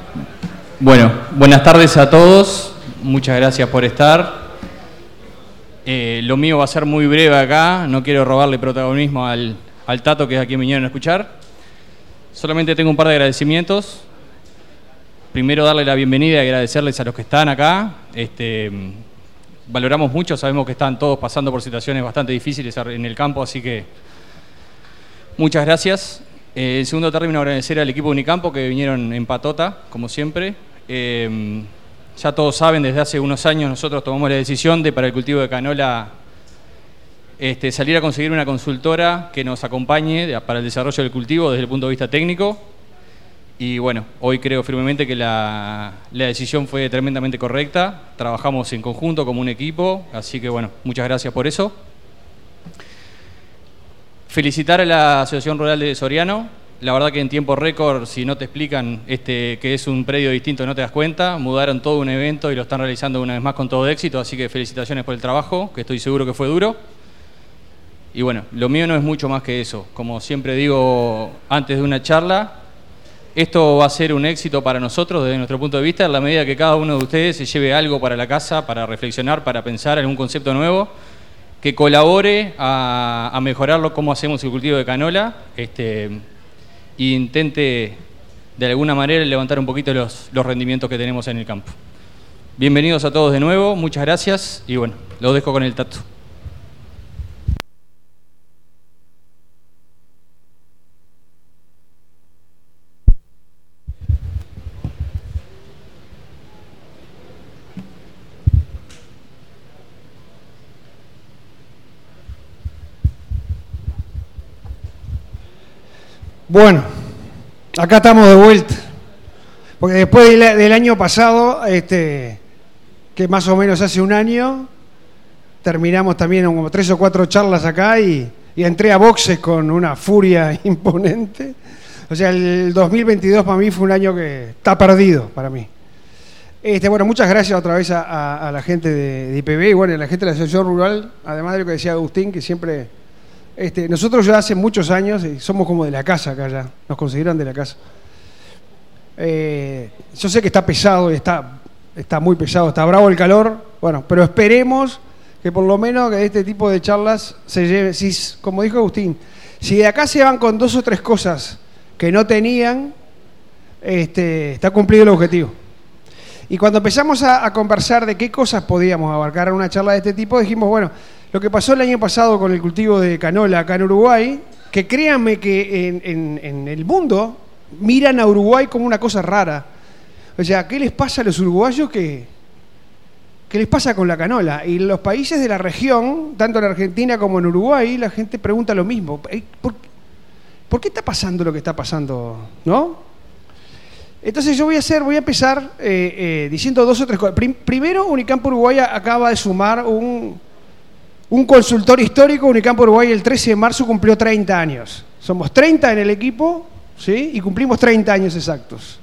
Bueno, buenas tardes a todos. Muchas gracias por estar. Lo mío va a ser muy breve acá. No quiero robarle protagonismo al Tato, que es a quien vinieron a escuchar. Solamente tengo un par de agradecimientos. Primero, darle la bienvenida y agradecerles a los que están acá. Valoramos mucho, sabemos que están todos pasando por situaciones bastante difíciles en el campo, así que muchas gracias. En segundo término, agradecer al equipo de Unicampo que vinieron en patota, como siempre. Ya todos saben, desde hace unos años nosotros tomamos la decisión de, para el cultivo de canola, salir a conseguir una consultora que nos acompañe para el desarrollo del cultivo desde el punto de vista técnico. Y bueno, hoy creo firmemente que la decisión fue tremendamente correcta. Trabajamos en conjunto como un equipo, así que bueno, muchas gracias por eso. Felicitar a la Asociación Rural de Soriano. La verdad que en tiempo récord, si no te explican que es un predio distinto, no te das cuenta. Mudaron todo un evento y lo están realizando una vez más con todo éxito, así que felicitaciones por el trabajo, que estoy seguro que fue duro. Y bueno, lo mío no es mucho más que eso. Como siempre digo antes de una charla, esto va a ser un éxito para nosotros desde nuestro punto de vista, en la medida que cada uno de ustedes se lleve algo para la casa, para reflexionar, para pensar en un concepto nuevo, que colabore a mejorarlo, cómo hacemos el cultivo de canola, y intente de alguna manera levantar un poquito los rendimientos que tenemos en el campo. Bienvenidos a todos de nuevo, muchas gracias y bueno, los dejo con el Tato. Bueno, acá estamos de vuelta, porque después del año pasado, que más o menos hace un año, terminamos también como 3 o 4 charlas acá y entré a boxes con una furia imponente. O sea, el 2022 para mí fue un año que está perdido para mí. Bueno, muchas gracias otra vez a la gente de IPB y bueno, a la gente de la Asociación Rural, además de lo que decía Agustín, que siempre... nosotros ya hace muchos años somos como de la casa acá ya, nos consideran de la casa. Yo sé que está pesado, está muy pesado, está bravo el calor, bueno, pero esperemos que por lo menos que este tipo de charlas se lleve, como dijo Agustín, si de acá se van con 2 o 3 cosas que no tenían, está cumplido el objetivo. Y cuando empezamos a conversar de qué cosas podíamos abarcar en una charla de este tipo, dijimos, bueno, lo que pasó el año pasado con el cultivo de canola acá en Uruguay, que créanme que en el mundo miran a Uruguay como una cosa rara. O sea, ¿qué les pasa a los uruguayos ¿qué les pasa con la canola? Y en los países de la región, tanto en Argentina como en Uruguay, la gente pregunta lo mismo. ¿Por qué está pasando lo que está pasando? ¿No? Entonces yo voy a empezar diciendo 2 o 3 cosas. Primero, Unicampo Uruguay acaba de sumar un consultor histórico. Unicampo Uruguay el 13 de marzo cumplió 30 años. Somos 30 en el equipo, ¿sí? Y cumplimos 30 años exactos.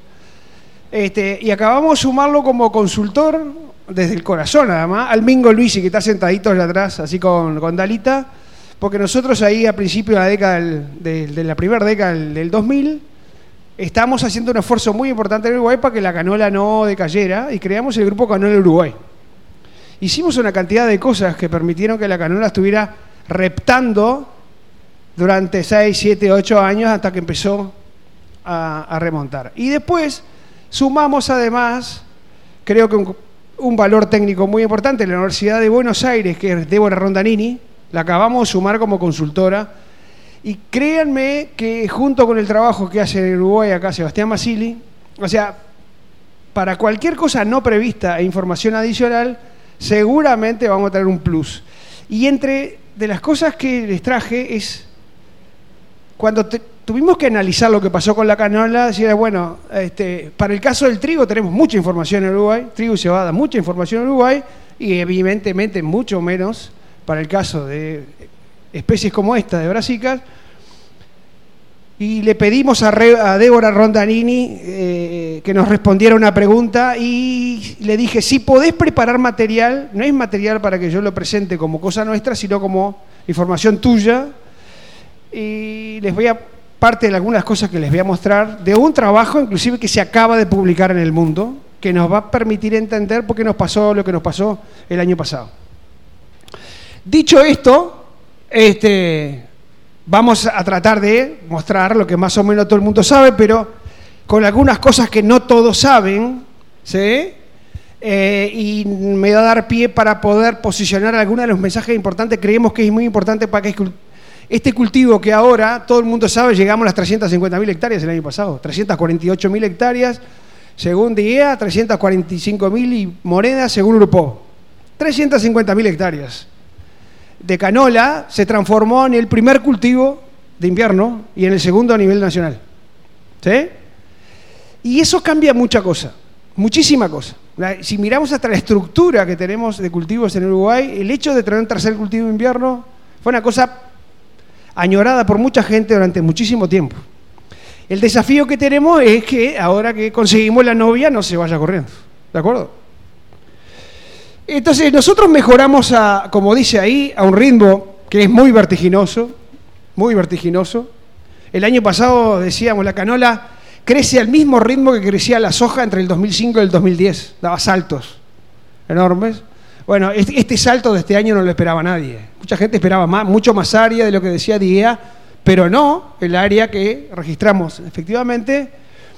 Y acabamos de sumarlo como consultor, desde el corazón además, al Mingo Luisi, que está sentadito allá atrás, así con Dalita, porque nosotros ahí a principios de la década de la primera década del 2000, estamos haciendo un esfuerzo muy importante en Uruguay para que la canola no decayera y creamos el Grupo Canola Uruguay. Hicimos una cantidad de cosas que permitieron que la canola estuviera reptando durante 6, 7, 8 años hasta que empezó a remontar. Y después sumamos además, creo que un valor técnico muy importante, la Universidad de Buenos Aires, que es Débora Rondanini, la acabamos de sumar como consultora. Y créanme que junto con el trabajo que hace en Uruguay acá Sebastián Masili, o sea, para cualquier cosa no prevista e información adicional, seguramente vamos a tener un plus. Y entre de las cosas que les traje es, cuando tuvimos que analizar lo que pasó con la canola, decía, bueno, para el caso del trigo tenemos mucha información en Uruguay, trigo y cebada, mucha información en Uruguay, y evidentemente mucho menos para el caso de especies como esta de brasicas. Y le pedimos a Débora Rondanini que nos respondiera una pregunta y le dije, si podés preparar material, no es material para que yo lo presente como cosa nuestra, sino como información tuya. Y les voy a parte de algunas cosas que les voy a mostrar, de un trabajo inclusive que se acaba de publicar en El Mundo, que nos va a permitir entender por qué nos pasó lo que nos pasó el año pasado. Dicho esto, vamos a tratar de mostrar lo que más o menos todo el mundo sabe, pero con algunas cosas que no todos saben, ¿sí? Y me va a dar pie para poder posicionar algunos de los mensajes importantes. Creemos que es muy importante para que este cultivo que ahora todo el mundo sabe, llegamos a las 350.000 hectáreas el año pasado, 348.000 hectáreas, según DIEA, 345.000 y Morena, según Grupo. 350.000 hectáreas de canola se transformó en el primer cultivo de invierno y en el segundo a nivel nacional. ¿Sí? Y eso cambia mucha cosa, muchísima cosa. Si miramos hasta la estructura que tenemos de cultivos en Uruguay, el hecho de tener un tercer cultivo de invierno fue una cosa añorada por mucha gente durante muchísimo tiempo. El desafío que tenemos es que ahora que conseguimos la novia no se vaya corriendo, ¿de acuerdo? Entonces nosotros mejoramos, como dice ahí, a un ritmo que es muy vertiginoso, muy vertiginoso. El año pasado, decíamos, la canola crece al mismo ritmo que crecía la soja entre el 2005 y el 2010, daba saltos enormes. Bueno, este salto de este año no lo esperaba nadie. Mucha gente esperaba mucho más área de lo que decía DIEA, pero no el área que registramos. Efectivamente,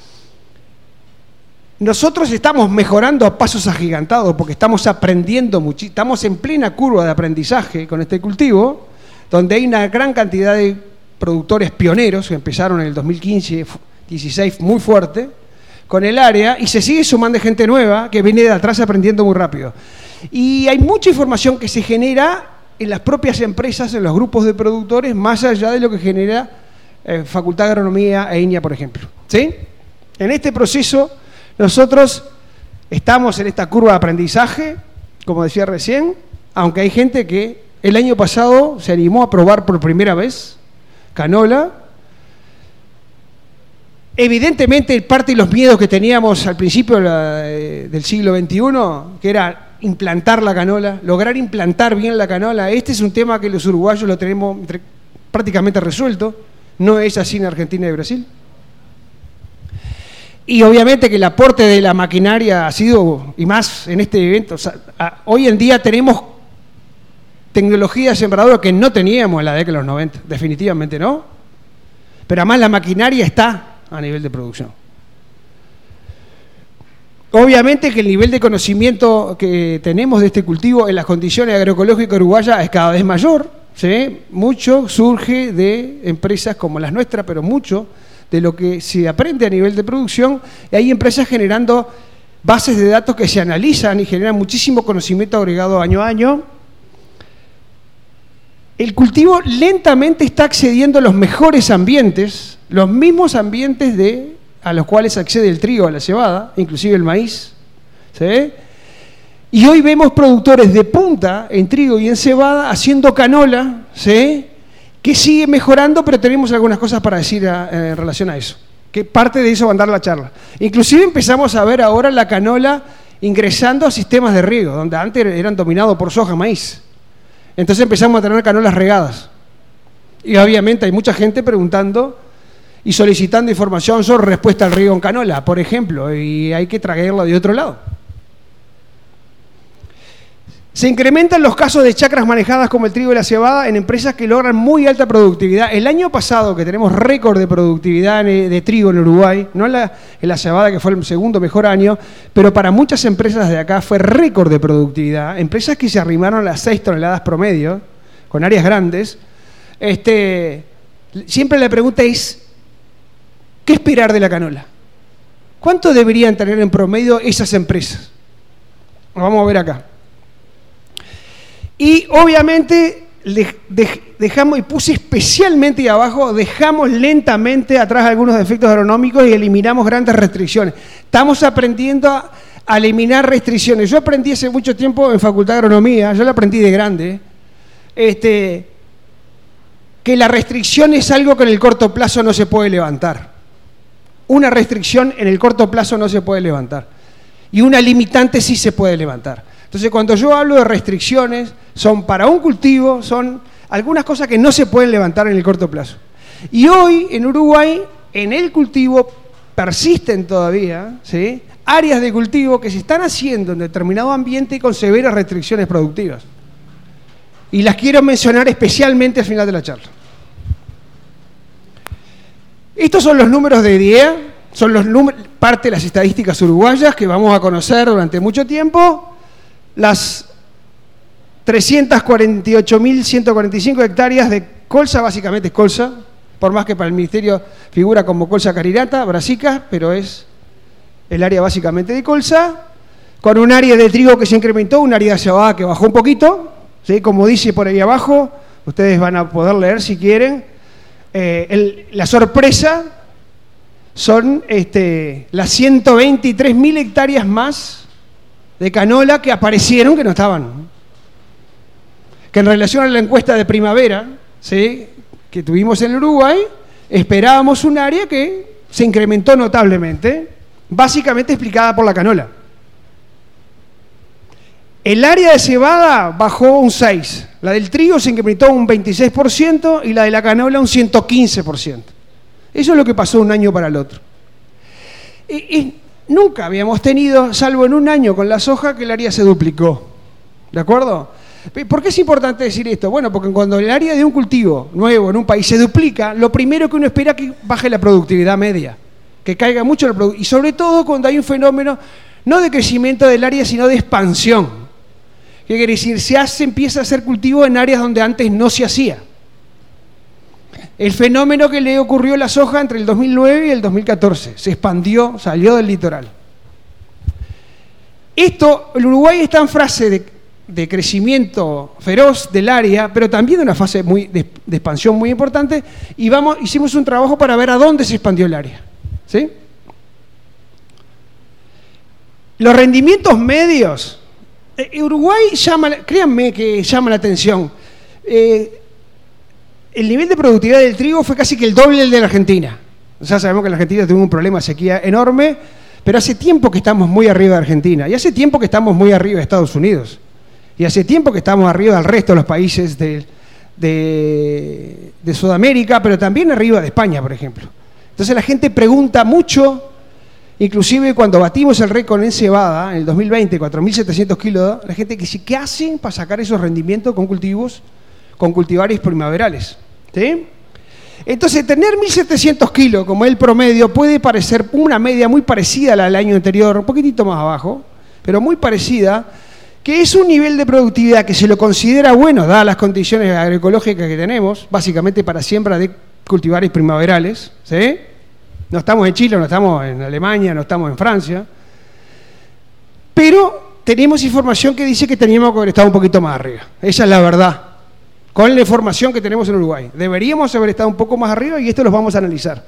nosotros estamos mejorando a pasos agigantados porque estamos aprendiendo mucho, estamos en plena curva de aprendizaje con este cultivo, donde hay una gran cantidad de productores pioneros que empezaron en el 2015-16 muy fuerte con el área y se sigue sumando gente nueva que viene de atrás aprendiendo muy rápido. Y hay mucha información que se genera en las propias empresas, en los grupos de productores, más allá de lo que genera Facultad de Agronomía e INIA, por ejemplo. ¿Sí? En este proceso, nosotros estamos en esta curva de aprendizaje, como decía recién, aunque hay gente que el año pasado se animó a probar por primera vez canola. Evidentemente, parte de los miedos que teníamos al principio del siglo XXI, que era implantar la canola, lograr implantar bien la canola. Este es un tema que los uruguayos lo tenemos prácticamente resuelto. No es así en Argentina y Brasil. Y obviamente que el aporte de la maquinaria ha sido, y más en este evento, o sea, hoy en día tenemos tecnología de sembradura que no teníamos en la década de los 90, definitivamente no. Pero además la maquinaria está a nivel de producción. Obviamente que el nivel de conocimiento que tenemos de este cultivo en las condiciones agroecológicas uruguayas es cada vez mayor, ¿sí? Mucho surge de empresas como las nuestras, pero mucho de lo que se aprende a nivel de producción, y hay empresas generando bases de datos que se analizan y generan muchísimo conocimiento agregado año a año. El cultivo lentamente está accediendo a los mejores ambientes, los mismos ambientes a los cuales accede el trigo, a la cebada, inclusive el maíz. ¿Sí? Y hoy vemos productores de punta en trigo y en cebada haciendo canola, ¿sí? Que sigue mejorando, pero tenemos algunas cosas para decir en relación a eso. Que parte de eso va a andar la charla. Inclusive empezamos a ver ahora la canola ingresando a sistemas de riego, donde antes eran dominados por soja, maíz. Entonces empezamos a tener canolas regadas. Y obviamente hay mucha gente preguntando y solicitando información sobre respuesta al riego en canola, por ejemplo, y hay que traerla de otro lado. Se incrementan los casos de chacras manejadas como el trigo y la cebada en empresas que logran muy alta productividad. El año pasado, que tenemos récord de productividad de trigo en Uruguay, no en la cebada, que fue el segundo mejor año, pero para muchas empresas de acá fue récord de productividad. Empresas que se arrimaron a las 6 toneladas promedio, con áreas grandes. Siempre la pregunta es, ¿qué esperar de la canola? ¿Cuánto deberían tener en promedio esas empresas? Lo vamos a ver acá. Y obviamente dejamos, y puse especialmente ahí abajo, dejamos lentamente atrás algunos defectos agronómicos y eliminamos grandes restricciones. Estamos aprendiendo a eliminar restricciones. Yo aprendí hace mucho tiempo en Facultad de Agronomía, yo lo aprendí de grande, que la restricción es algo que en el corto plazo no se puede levantar. Una restricción en el corto plazo no se puede levantar. Y una limitante sí se puede levantar. Entonces, cuando yo hablo de restricciones, son para un cultivo, son algunas cosas que no se pueden levantar en el corto plazo. Y hoy en Uruguay, en el cultivo, persisten todavía, ¿sí?, áreas de cultivo que se están haciendo en determinado ambiente con severas restricciones productivas. Y las quiero mencionar especialmente al final de la charla. Estos son los números de IDEA, son parte de las estadísticas uruguayas que vamos a conocer durante mucho tiempo. Las 348.145 hectáreas de colza, básicamente es colza, por más que para el ministerio figura como colza carinata, brassica, pero es el área básicamente de colza, con un área de trigo que se incrementó, un área de cebada que bajó un poquito, ¿sí?, como dice por ahí abajo, ustedes van a poder leer si quieren. La sorpresa son las 123.000 hectáreas más de canola que aparecieron que no estaban. Que en relación a la encuesta de primavera, ¿sí?, que tuvimos en Uruguay, esperábamos un área que se incrementó notablemente, básicamente explicada por la canola. El área de cebada bajó un 6%, la del trigo se incrementó un 26% y la de la canola un 115%. Eso es lo que pasó un año para el otro. Y nunca habíamos tenido, salvo en un año con la soja, que el área se duplicó. ¿De acuerdo? ¿Por qué es importante decir esto? Bueno, porque cuando el área de un cultivo nuevo en un país se duplica, lo primero que uno espera es que baje la productividad media, que caiga mucho la productividad, y sobre todo cuando hay un fenómeno no de crecimiento del área, sino de expansión. ¿Qué quiere decir? Empieza a hacer cultivo en áreas donde antes no se hacía. El fenómeno que le ocurrió a la soja entre el 2009 y el 2014. Se expandió, salió del litoral. Esto, el Uruguay está en fase de crecimiento feroz del área, pero también de una fase de expansión muy importante, y hicimos un trabajo para ver a dónde se expandió el área. ¿Sí? Los rendimientos medios. Uruguay créanme que llama la atención. El nivel de productividad del trigo fue casi que el doble del de la Argentina. Ya sabemos que en la Argentina tuvo un problema de sequía enorme, pero hace tiempo que estamos muy arriba de Argentina, y hace tiempo que estamos muy arriba de Estados Unidos, y hace tiempo que estamos arriba del resto de los países de Sudamérica, pero también arriba de España, por ejemplo. Entonces la gente pregunta mucho. Inclusive cuando batimos el récord en cebada, en el 2020, 4.700 kilos, la gente dice, ¿qué hacen para sacar esos rendimientos con cultivares primaverales? ¿Sí? Entonces, tener 1.700 kilos como el promedio puede parecer una media muy parecida a la del año anterior, un poquitito más abajo, pero muy parecida, que es un nivel de productividad que se lo considera bueno, dadas las condiciones agroecológicas que tenemos, básicamente para siembra de cultivares primaverales, ¿sí? No estamos en Chile, no estamos en Alemania, no estamos en Francia. Pero tenemos información que dice que teníamos que haber estado un poquito más arriba. Esa es la verdad. Con la información que tenemos en Uruguay. Deberíamos haber estado un poco más arriba y esto los vamos a analizar.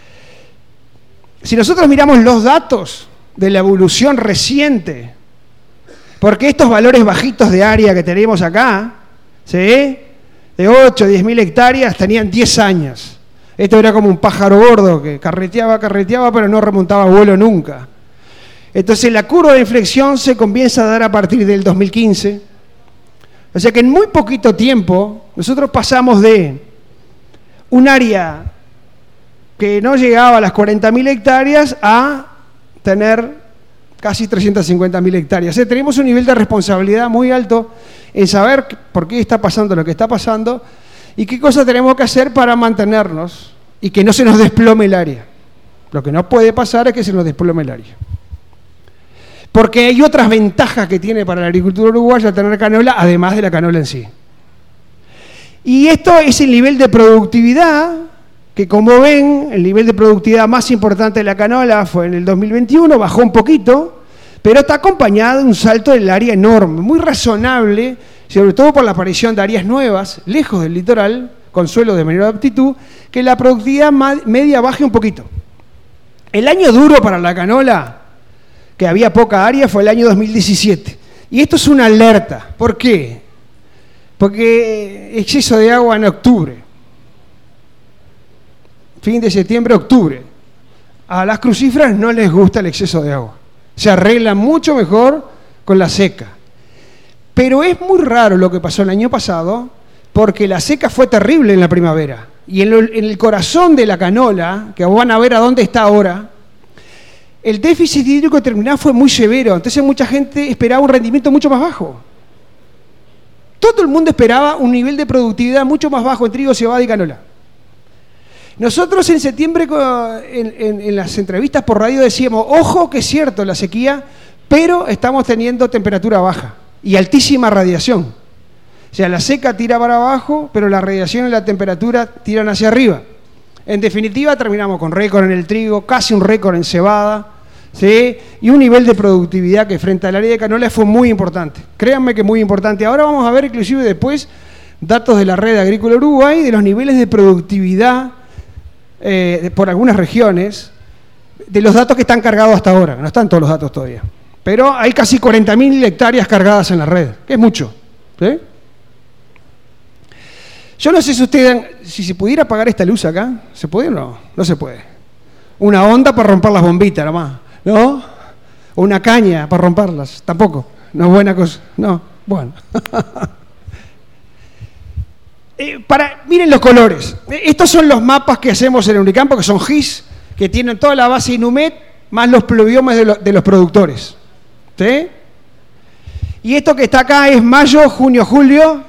Si nosotros miramos los datos de la evolución reciente, porque estos valores bajitos de área que tenemos acá, ¿sí?, de 8 o 10.000 hectáreas, tenían 10 años. Esto era como un pájaro gordo que carreteaba, pero no remontaba vuelo nunca. Entonces la curva de inflexión se comienza a dar a partir del 2015. O sea que en muy poquito tiempo nosotros pasamos de un área que no llegaba a las 40.000 hectáreas a tener casi 350.000 hectáreas. O sea, tenemos un nivel de responsabilidad muy alto en saber por qué está pasando lo que está pasando y qué cosas tenemos que hacer para mantenernos y que no se nos desplome el área. Lo que no puede pasar es que se nos desplome el área. Porque hay otras ventajas que tiene para la agricultura uruguaya tener canola, además de la canola en sí. Y esto es el nivel de productividad, que como ven, el nivel de productividad más importante de la canola fue en el 2021, bajó un poquito, pero está acompañado de un salto del área enorme, muy razonable, sobre todo por la aparición de áreas nuevas, lejos del litoral, con suelos de menor aptitud, que la productividad media baje un poquito. El año duro para la canola, que había poca área, fue el año 2017. Y esto es una alerta. ¿Por qué? Porque exceso de agua en octubre. Fin de septiembre, octubre. A las crucíferas no les gusta el exceso de agua. Se arreglan mucho mejor con la seca. Pero es muy raro lo que pasó el año pasado, porque la seca fue terrible en la primavera. y en el corazón de la canola, que van a ver a dónde está ahora, el déficit hídrico terminal fue muy severo, entonces mucha gente esperaba un rendimiento mucho más bajo. Todo el mundo esperaba un nivel de productividad mucho más bajo en trigo, cebada y canola. Nosotros en septiembre en las entrevistas por radio decíamos, ojo que es cierto la sequía, pero estamos teniendo temperatura baja y altísima radiación. O sea, la seca tira para abajo, pero la radiación y la temperatura tiran hacia arriba. En definitiva, terminamos con récord en el trigo, casi un récord en cebada, ¿sí? Y un nivel de productividad que frente al área de canola fue muy importante. Créanme que muy importante. Ahora vamos a ver inclusive después datos de la Red Agrícola Uruguay de los niveles de productividad por algunas regiones, de los datos que están cargados hasta ahora. No están todos los datos todavía. Pero hay casi 40.000 hectáreas cargadas en la red, que es mucho, ¿sí? Yo no sé si si se pudiera apagar esta luz acá, ¿se puede o no? No se puede. Una onda para romper las bombitas nomás, ¿no? O una caña para romperlas, tampoco. No es buena cosa, no, bueno. Miren los colores. Estos son los mapas que hacemos en el Unicampo, que son GIS, que tienen toda la base Inumet, más los pluviomes de los productores. ¿Sí? Y esto que está acá es mayo, junio, julio.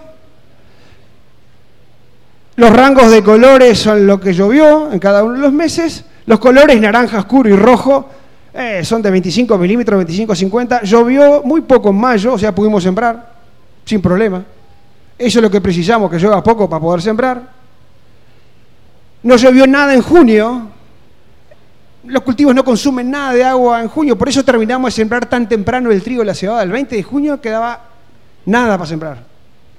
Los rangos de colores son lo que llovió en cada uno de los meses. Los colores naranja oscuro y rojo son de 25 milímetros, 25 a 50. Llovió muy poco en mayo, o sea, pudimos sembrar sin problema. Eso es lo que precisamos, que llueva poco para poder sembrar. No llovió nada en junio. Los cultivos no consumen nada de agua en junio, por eso terminamos de sembrar tan temprano el trigo y la cebada. El 20 de junio quedaba nada para sembrar.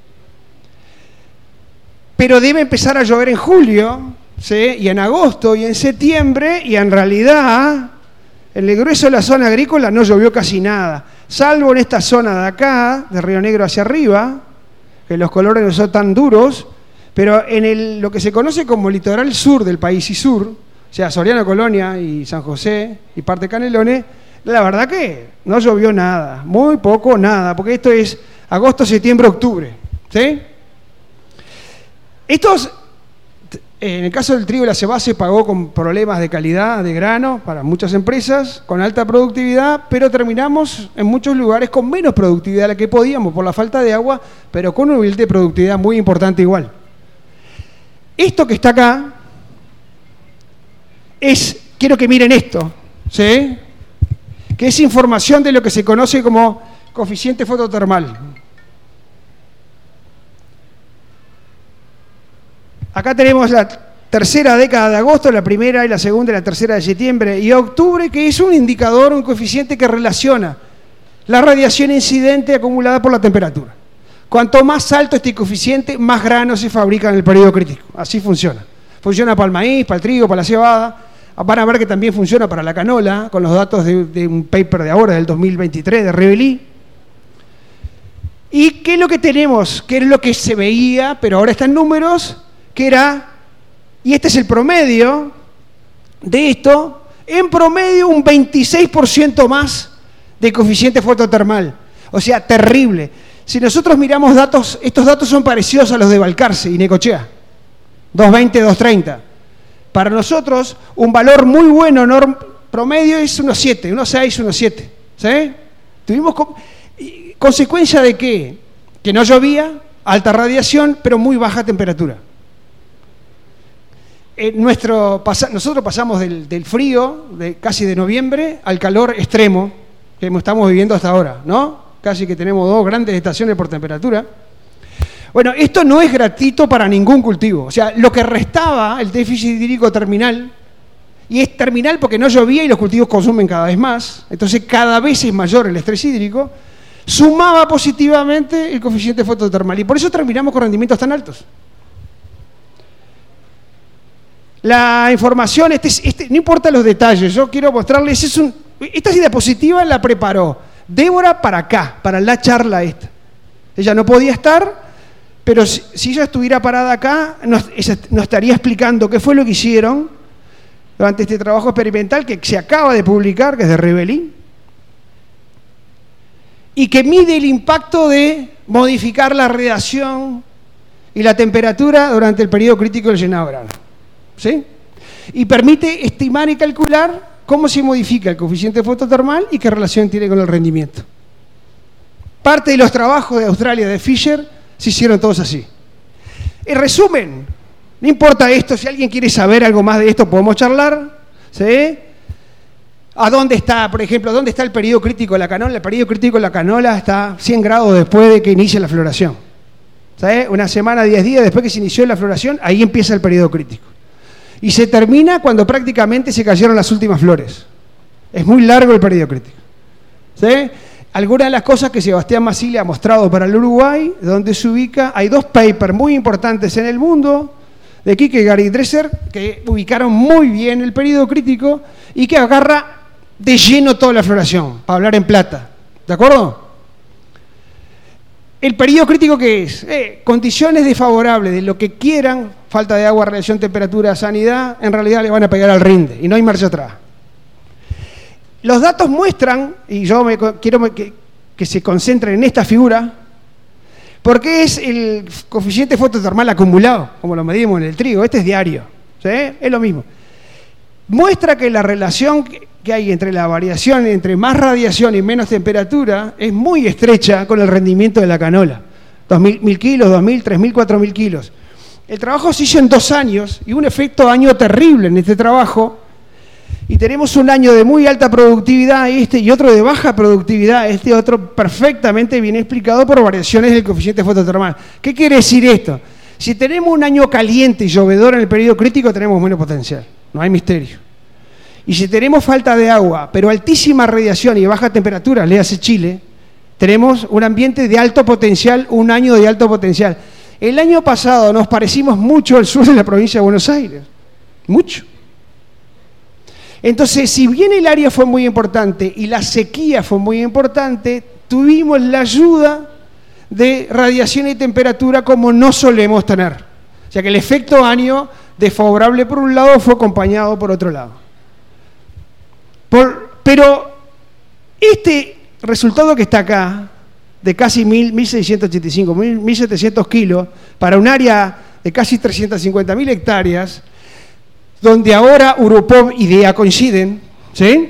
Pero debe empezar a llover en julio, ¿sí? Y en agosto y en septiembre, y en realidad en el grueso de la zona agrícola no llovió casi nada, salvo en esta zona de acá, de Río Negro hacia arriba, que los colores no son tan duros, pero en lo que se conoce como litoral sur del país y sur, o sea, Soriano, Colonia y San José y parte de Canelones, la verdad que no llovió nada, muy poco, nada, porque esto es agosto, septiembre, octubre, ¿sí? En el caso del trigo y la cebada se pagó con problemas de calidad de grano para muchas empresas, con alta productividad, pero terminamos en muchos lugares con menos productividad de la que podíamos por la falta de agua, pero con un nivel de productividad muy importante igual. Esto que está acá quiero que miren esto, ¿sí? Que es información de lo que se conoce como coeficiente fototermal. Acá tenemos la tercera década de agosto, la primera y la segunda y la tercera de septiembre y octubre, que es un indicador, un coeficiente que relaciona la radiación incidente acumulada por la temperatura. Cuanto más alto este coeficiente, más granos se fabrican en el periodo crítico. Así funciona. Funciona para el maíz, para el trigo, para la cebada. Van a ver que también funciona para la canola, con los datos de un paper de ahora, del 2023, de Rebelí. ¿Y qué es lo que tenemos? ¿Qué es lo que se veía, pero ahora está en números? Que era, y este es el promedio de esto, en promedio un 26% más de coeficiente fototermal. O sea, terrible. Si nosotros miramos datos, estos datos son parecidos a los de Balcarce y Necochea. 220, 230. Para nosotros, un valor muy bueno promedio es 1,7, 1,6, 1,7. ¿Sí? Tuvimos consecuencia de ¿qué? Que no llovía, alta radiación, pero muy baja temperatura. Nosotros pasamos del frío, casi de noviembre, al calor extremo que estamos viviendo hasta ahora, ¿no? Casi que tenemos 2 grandes estaciones por temperatura. Bueno, esto no es gratuito para ningún cultivo. O sea, lo que restaba el déficit hídrico terminal, y es terminal porque no llovía y los cultivos consumen cada vez más, entonces cada vez es mayor el estrés hídrico, sumaba positivamente el coeficiente fototermal. Y por eso terminamos con rendimientos tan altos. La información, no importa los detalles, yo quiero mostrarles, esta diapositiva la preparó Débora para acá, para la charla esta. Ella no podía estar, pero si ella estuviera parada acá, nos estaría explicando qué fue lo que hicieron durante este trabajo experimental que se acaba de publicar, que es de Rebelí, y que mide el impacto de modificar la radiación y la temperatura durante el periodo crítico del llenado de grano. ¿Sí? Y permite estimar y calcular cómo se modifica el coeficiente fototermal y qué relación tiene con el rendimiento. Parte de los trabajos de Australia, de Fisher, se hicieron todos así. En resumen, no importa esto, si alguien quiere saber algo más de esto, podemos charlar. ¿Sí? ¿A dónde está, por ejemplo, dónde está el periodo crítico de la canola? El periodo crítico de la canola está 100 grados después de que inicie la floración. ¿Sí? Una semana, 10 días después que se inició la floración, ahí empieza el periodo crítico. Y se termina cuando prácticamente se cayeron las últimas flores. Es muy largo el periodo crítico. ¿Sí? Algunas de las cosas que Sebastián Masile ha mostrado para el Uruguay, donde se ubica, hay 2 papers muy importantes en el mundo, de Kierkegaard y Dresser, que ubicaron muy bien el periodo crítico y que agarra de lleno toda la floración, para hablar en plata. ¿De acuerdo? El periodo crítico, ¿qué es? Condiciones desfavorables de lo que quieran, falta de agua, radiación, temperatura, sanidad, en realidad le van a pegar al rinde y no hay marcha atrás. Los datos muestran, y yo quiero que se concentren en esta figura, porque es el coeficiente fototermal acumulado, como lo medimos en el trigo. Este es diario, ¿sí? Es lo mismo. Muestra que la relación que hay entre la variación, entre más radiación y menos temperatura, es muy estrecha con el rendimiento de la canola. 2.000 kilos, 2.000, 3.000, 4.000 kilos. El trabajo se hizo en 2 años y un efecto año terrible en este trabajo. Y tenemos un año de muy alta productividad y otro de baja productividad, otro perfectamente bien explicado por variaciones del coeficiente fototermal. ¿Qué quiere decir esto? Si tenemos un año caliente y llovedor en el periodo crítico, tenemos menos potencial, no hay misterio. Y si tenemos falta de agua, pero altísima radiación y baja temperatura, léase Chile, tenemos un ambiente de alto potencial, un año de alto potencial. El año pasado nos parecimos mucho al sur de la provincia de Buenos Aires, mucho. Entonces, si bien el área fue muy importante y la sequía fue muy importante, tuvimos la ayuda de radiación y temperatura como no solemos tener. O sea que el efecto año desfavorable por un lado fue acompañado por otro lado. Pero este resultado que está acá, de casi 1.685, 1.700 kilos, para un área de casi 350.000 hectáreas, donde ahora Urupov y DEA coinciden, ¿sí?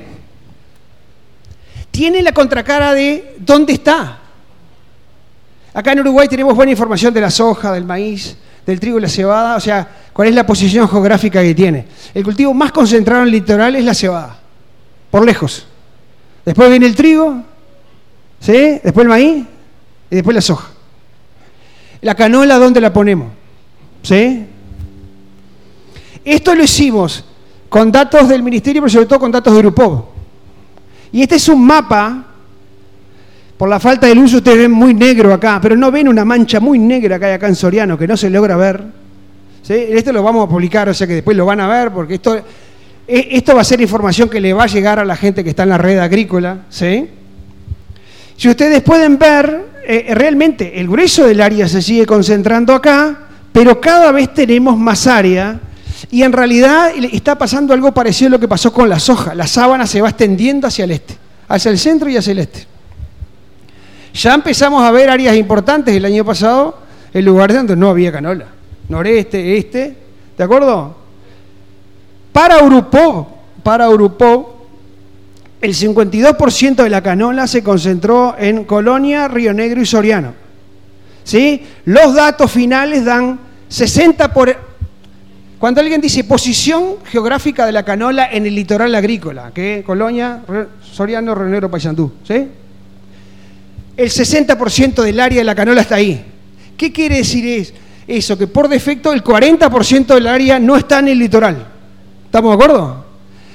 Tiene la contracara de dónde está. Acá en Uruguay tenemos buena información de la soja, del maíz, del trigo y la cebada, o sea, cuál es la posición geográfica que tiene. El cultivo más concentrado en el litoral es la cebada, por lejos. Después viene el trigo, ¿sí? Después el maíz y después la soja. La canola, ¿dónde la ponemos? ¿Sí? Esto lo hicimos con datos del Ministerio, pero sobre todo con datos de Urupov. Y este es un mapa, por la falta de luz ustedes ven muy negro acá, pero no ven una mancha muy negra que hay acá en Soriano, que no se logra ver. ¿Sí? Esto lo vamos a publicar, o sea que después lo van a ver, porque esto va a ser información que le va a llegar a la gente que está en la red agrícola. ¿Sí? Si ustedes pueden ver, realmente el grueso del área se sigue concentrando acá, pero cada vez tenemos más área. Y en realidad está pasando algo parecido a lo que pasó con la soja. La sábana se va extendiendo hacia el este, hacia el centro y hacia el este. Ya empezamos a ver áreas importantes el año pasado en lugares donde no había canola. Noreste, este, ¿de acuerdo? Para Urupov, el 52% de la canola se concentró en Colonia, Río Negro y Soriano. ¿Sí? Los datos finales dan 60%. Cuando alguien dice posición geográfica de la canola en el litoral agrícola, que es Colonia, Soriano, Río Negro, Paysandú, ¿sí? El 60% del área de la canola está ahí. ¿Qué quiere decir eso? Que por defecto el 40% del área no está en el litoral. ¿Estamos de acuerdo?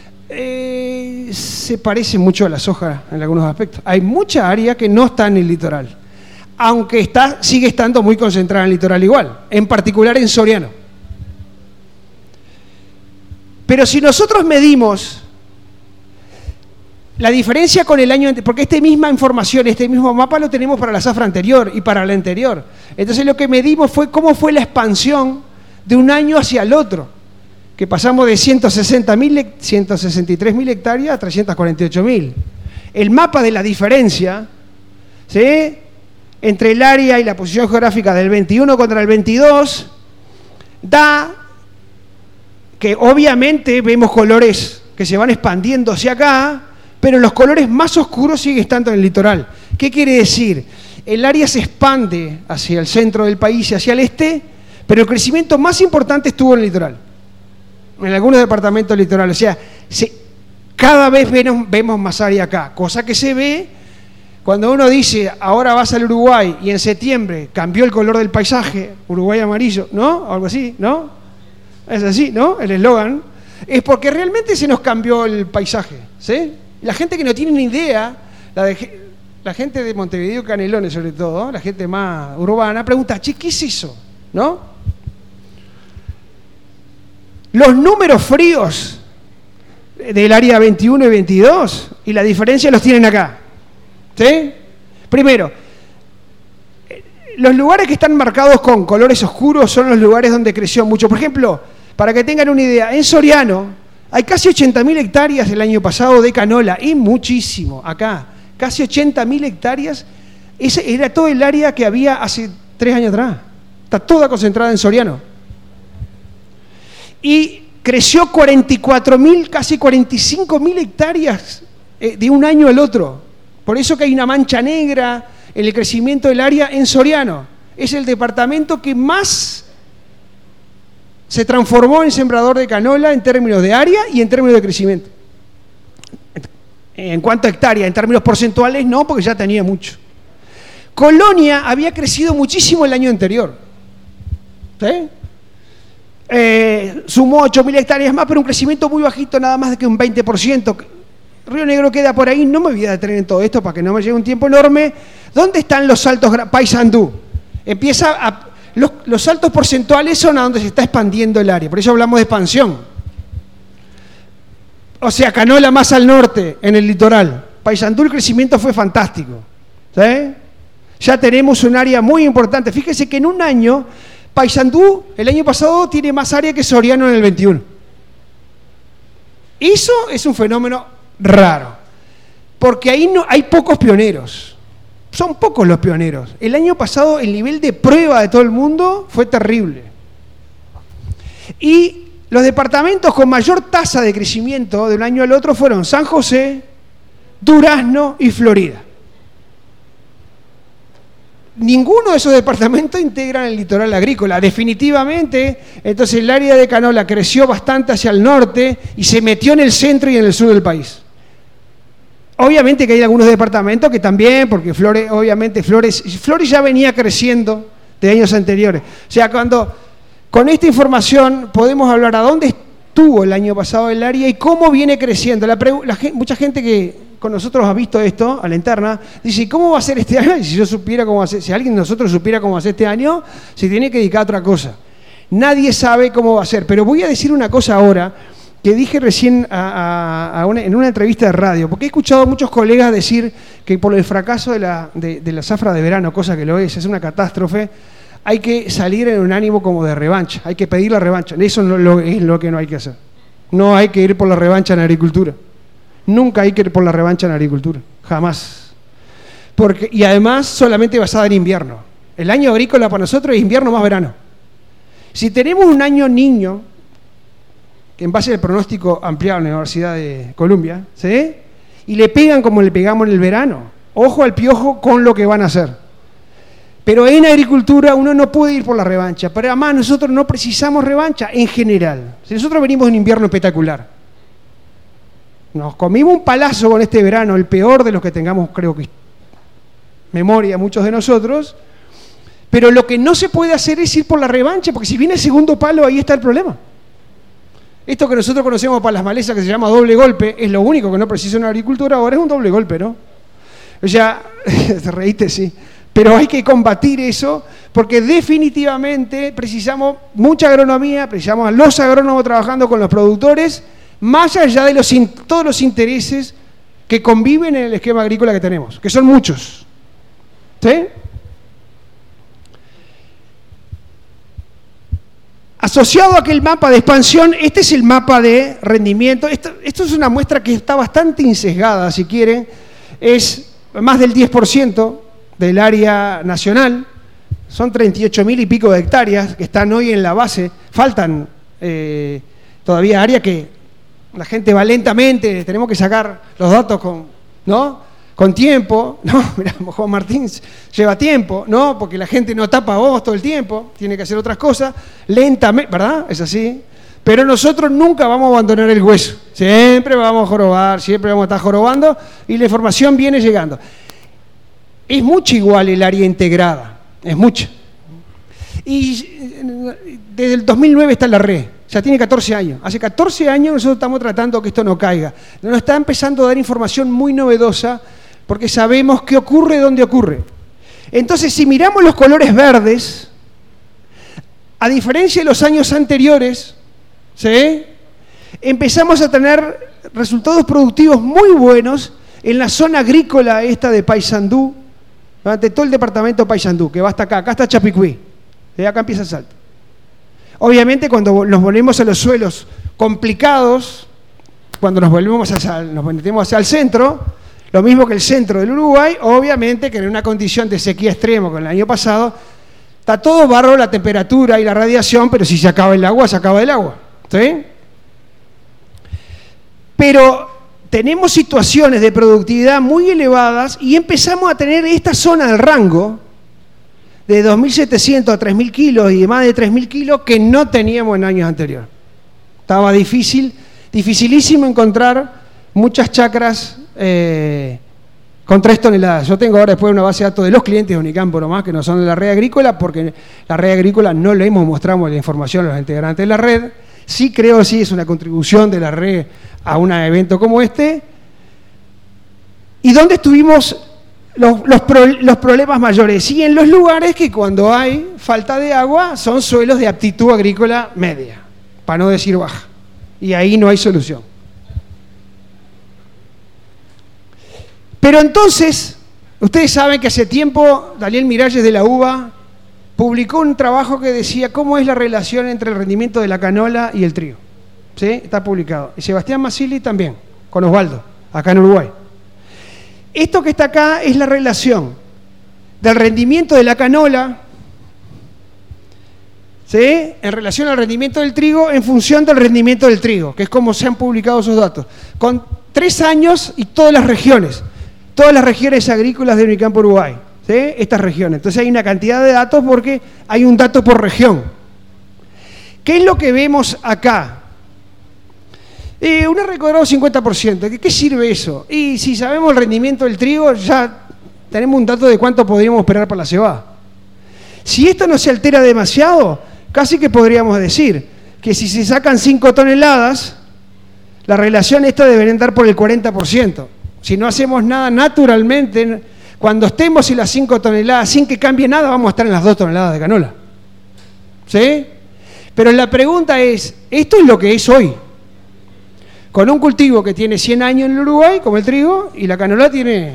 Se parece mucho a la soja en algunos aspectos. Hay mucha área que no está en el litoral, aunque sigue estando muy concentrada en el litoral igual, en particular en Soriano. Pero si nosotros medimos la diferencia con el año anterior, porque esta misma información, este mismo mapa lo tenemos para la zafra anterior y para la anterior. Entonces lo que medimos fue cómo fue la expansión de un año hacia el otro, que pasamos de 163.000 hectáreas a 348.000. El mapa de la diferencia, ¿sí? entre el área y la posición geográfica del 21 contra el 22, da que obviamente vemos colores que se van expandiendo hacia acá, pero los colores más oscuros siguen estando en el litoral. ¿Qué quiere decir? El área se expande hacia el centro del país y hacia el este, pero el crecimiento más importante estuvo en el litoral, en algunos departamentos litorales. O sea, cada vez vemos más área acá, cosa que se ve cuando uno dice, ahora vas al Uruguay y en septiembre cambió el color del paisaje, Uruguay amarillo, ¿no? O algo así, ¿no? Es así, ¿no? El eslogan. Es porque realmente se nos cambió el paisaje, ¿sí? La gente que no tiene ni idea, la gente de Montevideo, Canelones sobre todo, la gente más urbana, pregunta, che, ¿qué es eso? ¿No? Los números fríos del área 21 y 22 y la diferencia los tienen acá. ¿Sí? Primero, los lugares que están marcados con colores oscuros son los lugares donde creció mucho. Por ejemplo, para que tengan una idea, en Soriano hay casi 80.000 hectáreas el año pasado de canola, y muchísimo acá, casi 80.000 hectáreas. Ese era todo el área que había hace 3 años atrás. Está toda concentrada en Soriano. Y creció 44.000, casi 45.000 hectáreas de un año al otro. Por eso que hay una mancha negra en el crecimiento del área en Soriano. Es el departamento que más se transformó en sembrador de canola en términos de área y en términos de crecimiento. En cuanto a hectárea, en términos porcentuales no, porque ya tenía mucho. Colonia había crecido muchísimo el año anterior. ¿Sí? Sumó 8.000 hectáreas más, pero un crecimiento muy bajito, nada más de que un 20%. Río Negro queda por ahí, no me voy a detener en todo esto para que no me lleve un tiempo enorme. ¿Dónde están los saltos? Paysandú. Los saltos porcentuales son a donde se está expandiendo el área, por eso hablamos de expansión. O sea, canola más al norte, en el litoral. Paysandú el crecimiento fue fantástico. ¿Sí? Ya tenemos un área muy importante. Fíjese que en un año, Paysandú el año pasado tiene más área que Soriano en el 21. Eso es un fenómeno raro, porque ahí no hay pocos pioneros, son pocos los pioneros. El año pasado el nivel de prueba de todo el mundo fue terrible, y los departamentos con mayor tasa de crecimiento de un año al otro fueron San José, Durazno y Florida. Ninguno de esos departamentos integran el litoral agrícola, definitivamente. Entonces el área de canola creció bastante hacia el norte y se metió en el centro y en el sur del país. Obviamente que hay algunos departamentos que también, porque Flores ya venía creciendo de años anteriores. O sea, con esta información podemos hablar a dónde estuvo el año pasado el área y cómo viene creciendo. Mucha gente que con nosotros ha visto esto a la interna, dice, ¿cómo va a ser este año? Y si yo supiera cómo va a ser, si alguien de nosotros supiera cómo va a ser este año, se tiene que dedicar a otra cosa. Nadie sabe cómo va a ser, pero voy a decir una cosa ahora que dije recién en una entrevista de radio, porque he escuchado a muchos colegas decir que por el fracaso de la zafra de verano, cosa que lo es una catástrofe, hay que salir en un ánimo como de revancha, hay que pedir la revancha. Eso es lo que no hay que hacer. No hay que ir por la revancha en agricultura. Nunca hay que ir por la revancha en agricultura, jamás. Y además solamente basada en invierno. El año agrícola para nosotros es invierno más verano. Si tenemos un año niño, que en base al pronóstico ampliado en la Universidad de Columbia, ¿sí? Y le pegan como le pegamos en el verano, ojo al piojo con lo que van a hacer. Pero en agricultura uno no puede ir por la revancha, pero además nosotros no precisamos revancha en general. Si nosotros venimos de un invierno espectacular, nos comimos un palazo con este verano, el peor de los que tengamos, creo que memoria muchos de nosotros, pero lo que no se puede hacer es ir por la revancha, porque si viene el segundo palo, ahí está el problema. Esto que nosotros conocemos para las malezas, que se llama doble golpe, es lo único que no precisa una agricultura, ahora es un doble golpe, ¿no? O sea, te reíste, sí, pero hay que combatir eso, porque definitivamente precisamos mucha agronomía, precisamos a los agrónomos trabajando con los productores, más allá de todos los intereses que conviven en el esquema agrícola que tenemos, que son muchos. ¿Sí? Asociado a aquel mapa de expansión, este es el mapa de rendimiento. Esto es una muestra que está bastante insesgada, si quieren. Es más del 10%, del área nacional, son 38.000 y pico de hectáreas que están hoy en la base, faltan todavía área que la gente va lentamente, tenemos que sacar los datos con tiempo, ¿no? Mirá, Juan Martín lleva tiempo, ¿no? Porque la gente no tapa voz todo el tiempo, tiene que hacer otras cosas, lentamente, ¿verdad? Es así. Pero nosotros nunca vamos a abandonar el hueso, siempre vamos a jorobar, siempre vamos a estar jorobando y la información viene llegando. Es mucho igual el área integrada, es mucha. Y desde el 2009 está en la red, ya tiene 14 años. Hace 14 años nosotros estamos tratando que esto no caiga. Nos está empezando a dar información muy novedosa porque sabemos qué ocurre, dónde ocurre. Entonces, si miramos los colores verdes, a diferencia de los años anteriores, ¿sí?, empezamos a tener resultados productivos muy buenos en la zona agrícola esta de Paysandú, de todo el departamento de Paysandú, que va hasta acá está Chapicuí, y acá empieza el salto. Obviamente cuando nos volvemos a los suelos complicados, cuando nos metemos hacia el centro, lo mismo que el centro del Uruguay, obviamente que en una condición de sequía extrema como el año pasado, está todo barro, la temperatura y la radiación, pero si se acaba el agua, se acaba el agua, ¿sí? Pero tenemos situaciones de productividad muy elevadas y empezamos a tener esta zona del rango de 2.700 a 3.000 kilos y de más de 3.000 kilos que no teníamos en años anteriores. Estaba dificilísimo encontrar muchas chacras con 3 toneladas. Yo tengo ahora después una base de datos de los clientes de Unicampo nomás, que no son de la red agrícola, porque la red agrícola no le mostramos la información a los integrantes de la red. Sí creo, sí es una contribución de la red a un evento como este. ¿Y dónde estuvimos los problemas mayores? Y en los lugares que cuando hay falta de agua son suelos de aptitud agrícola media, para no decir baja. Y ahí no hay solución. Pero entonces, ustedes saben que hace tiempo Daniel Miralles de la UBA publicó un trabajo que decía cómo es la relación entre el rendimiento de la canola y el trigo. ¿Sí? Está publicado. Y Sebastián Masili también, con Osvaldo, acá en Uruguay. Esto que está acá es la relación del rendimiento de la canola, ¿sí?, en relación al rendimiento del trigo en función del rendimiento del trigo, que es como se han publicado esos datos, con 3 años y todas las regiones agrícolas de Unicampo Uruguay, ¿sí?, estas regiones. Entonces hay una cantidad de datos porque hay un dato por región. ¿Qué es lo que vemos acá? Una recuperado 50%. ¿Qué sirve eso? Y si sabemos el rendimiento del trigo, ya tenemos un dato de cuánto podríamos esperar para la cebada. Si esto no se altera demasiado, casi que podríamos decir que si se sacan 5 toneladas, la relación esta debería andar por el 40%. Si no hacemos nada naturalmente, cuando estemos en las 5 toneladas sin que cambie nada, vamos a estar en las 2 toneladas de canola. ¿Sí? Pero la pregunta es, ¿esto es lo que es hoy? Con un cultivo que tiene 100 años en el Uruguay, como el trigo, y la canola tiene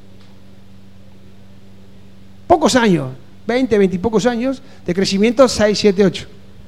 pocos años, 20 y pocos años, de crecimiento 6, 7, 8.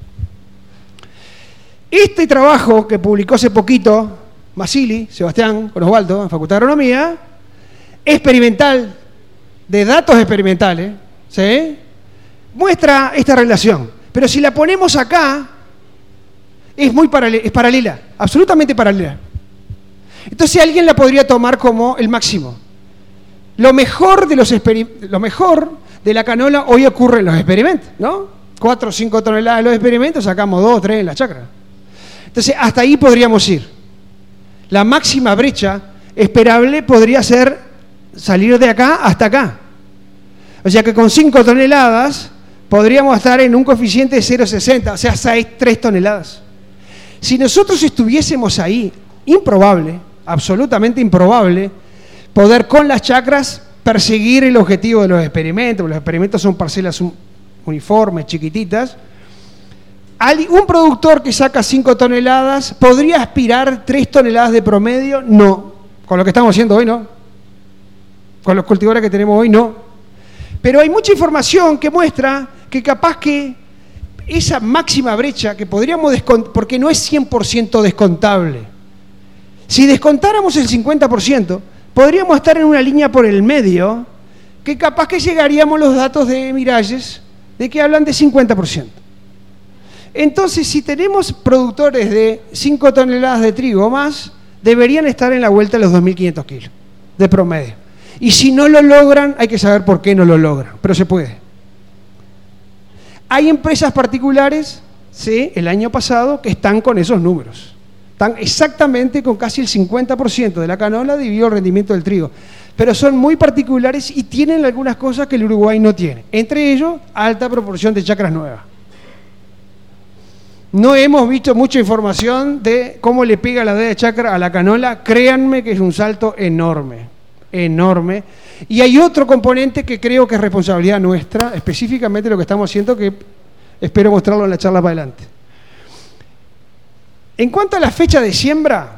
Este trabajo que publicó hace poquito Masili, Sebastián, con Osvaldo, en Facultad de Agronomía, experimental, de datos experimentales, ¿sí?, muestra esta relación. Pero si la ponemos acá, es paralela, absolutamente paralela. Entonces alguien la podría tomar como el máximo. Lo mejor de la canola hoy ocurre en los experimentos, ¿no? 4 o 5 toneladas de los experimentos, sacamos 2 o 3 en la chacra. Entonces hasta ahí podríamos ir. La máxima brecha esperable podría ser salir de acá hasta acá. O sea que con 5 toneladas podríamos estar en un coeficiente de 0,60, o sea, 3 toneladas. Si nosotros estuviésemos ahí, improbable, absolutamente improbable, poder con las chacras perseguir el objetivo de los experimentos. Los experimentos son parcelas uniformes, chiquititas. ¿Un productor que saca 5 toneladas podría aspirar 3 toneladas de promedio? No. Con lo que estamos haciendo hoy, no. Con los cultivadores que tenemos hoy, no. Pero hay mucha información que muestra que capaz que esa máxima brecha que podríamos descontar, porque no es 100% descontable. Si descontáramos el 50%, podríamos estar en una línea por el medio que capaz que llegaríamos los datos de Miralles, de que hablan de 50%. Entonces, si tenemos productores de 5 toneladas de trigo o más, deberían estar en la vuelta de los 2.500 kilos de promedio. Y si no lo logran, hay que saber por qué no lo logran, pero se puede. Hay empresas particulares, sí, el año pasado, que están con esos números. Están exactamente con casi el 50% de la canola dividido el rendimiento del trigo. Pero son muy particulares y tienen algunas cosas que el Uruguay no tiene. Entre ellos, alta proporción de chacras nuevas. No hemos visto mucha información de cómo le pega la de chacra a la canola. Créanme que es un salto enorme, enorme. Y hay otro componente que creo que es responsabilidad nuestra, específicamente lo que estamos haciendo, que espero mostrarlo en la charla para adelante. En cuanto a la fecha de siembra,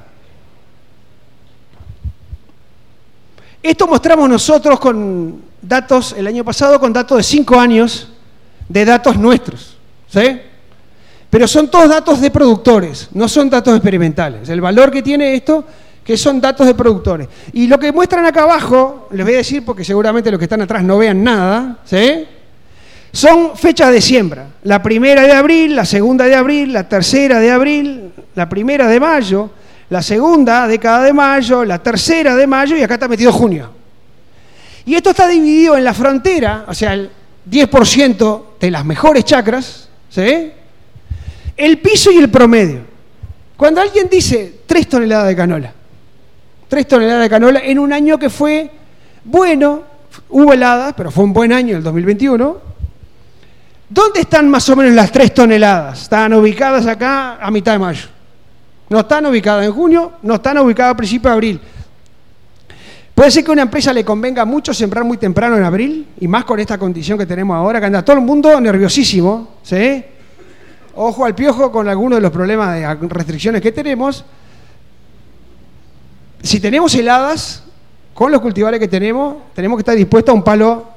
esto mostramos nosotros con datos, el año pasado, con datos de 5 años de datos nuestros, ¿sí? Pero son todos datos de productores, no son datos experimentales. El valor que tiene esto, que son datos de productores. Y lo que muestran acá abajo, les voy a decir porque seguramente los que están atrás no vean nada, ¿sí? Son fechas de siembra. La primera de abril, la segunda de abril, la tercera de abril, la primera de mayo, la segunda década de mayo, la tercera de mayo y acá está metido junio. Y esto está dividido en la frontera, o sea, el 10% de las mejores chacras, ¿sí? El piso y el promedio. Cuando alguien dice 3 toneladas de canola, 3 toneladas de canola en un año que fue bueno, hubo heladas, pero fue un buen año el 2021, ¿dónde están más o menos las 3 toneladas? Están ubicadas acá a mitad de mayo. No están ubicadas en junio, no están ubicadas a principios de abril. Puede ser que a una empresa le convenga mucho sembrar muy temprano en abril, y más con esta condición que tenemos ahora, que anda todo el mundo nerviosísimo, ¿sí? Ojo al piojo con algunos de los problemas de restricciones que tenemos. Si tenemos heladas, con los cultivares que tenemos que estar dispuestos a un palo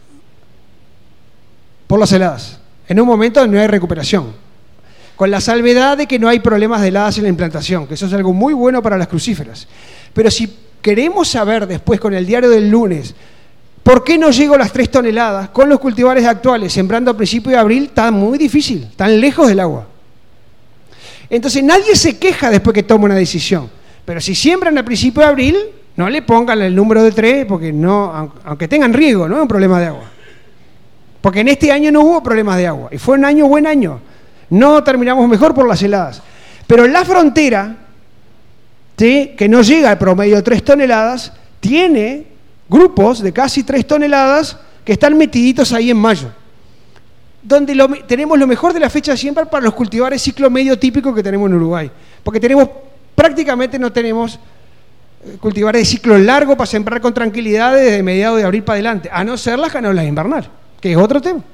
por las heladas. En un momento no hay recuperación. Con la salvedad de que no hay problemas de heladas en la implantación, que eso es algo muy bueno para las crucíferas. Pero si queremos saber después con el diario del lunes ¿por qué no llego a las 3 toneladas? Con los cultivares actuales, sembrando a principios de abril, está muy difícil, están lejos del agua. Entonces nadie se queja después que toma una decisión. Pero si siembran a principios de abril, no le pongan el número de 3, porque no, aunque tengan riego, no es un problema de agua. Porque en este año no hubo problemas de agua, y fue un buen año. No terminamos mejor por las heladas. Pero la frontera, ¿sí?, que no llega al promedio de 3 toneladas, tiene grupos de casi 3 toneladas que están metiditos ahí en mayo, donde tenemos lo mejor de la fecha de siembra para los cultivares ciclo medio típico que tenemos en Uruguay, porque prácticamente no tenemos cultivares de ciclo largo para sembrar con tranquilidad desde mediados de abril para adelante, a no ser las canolas invernales, que es otro tema.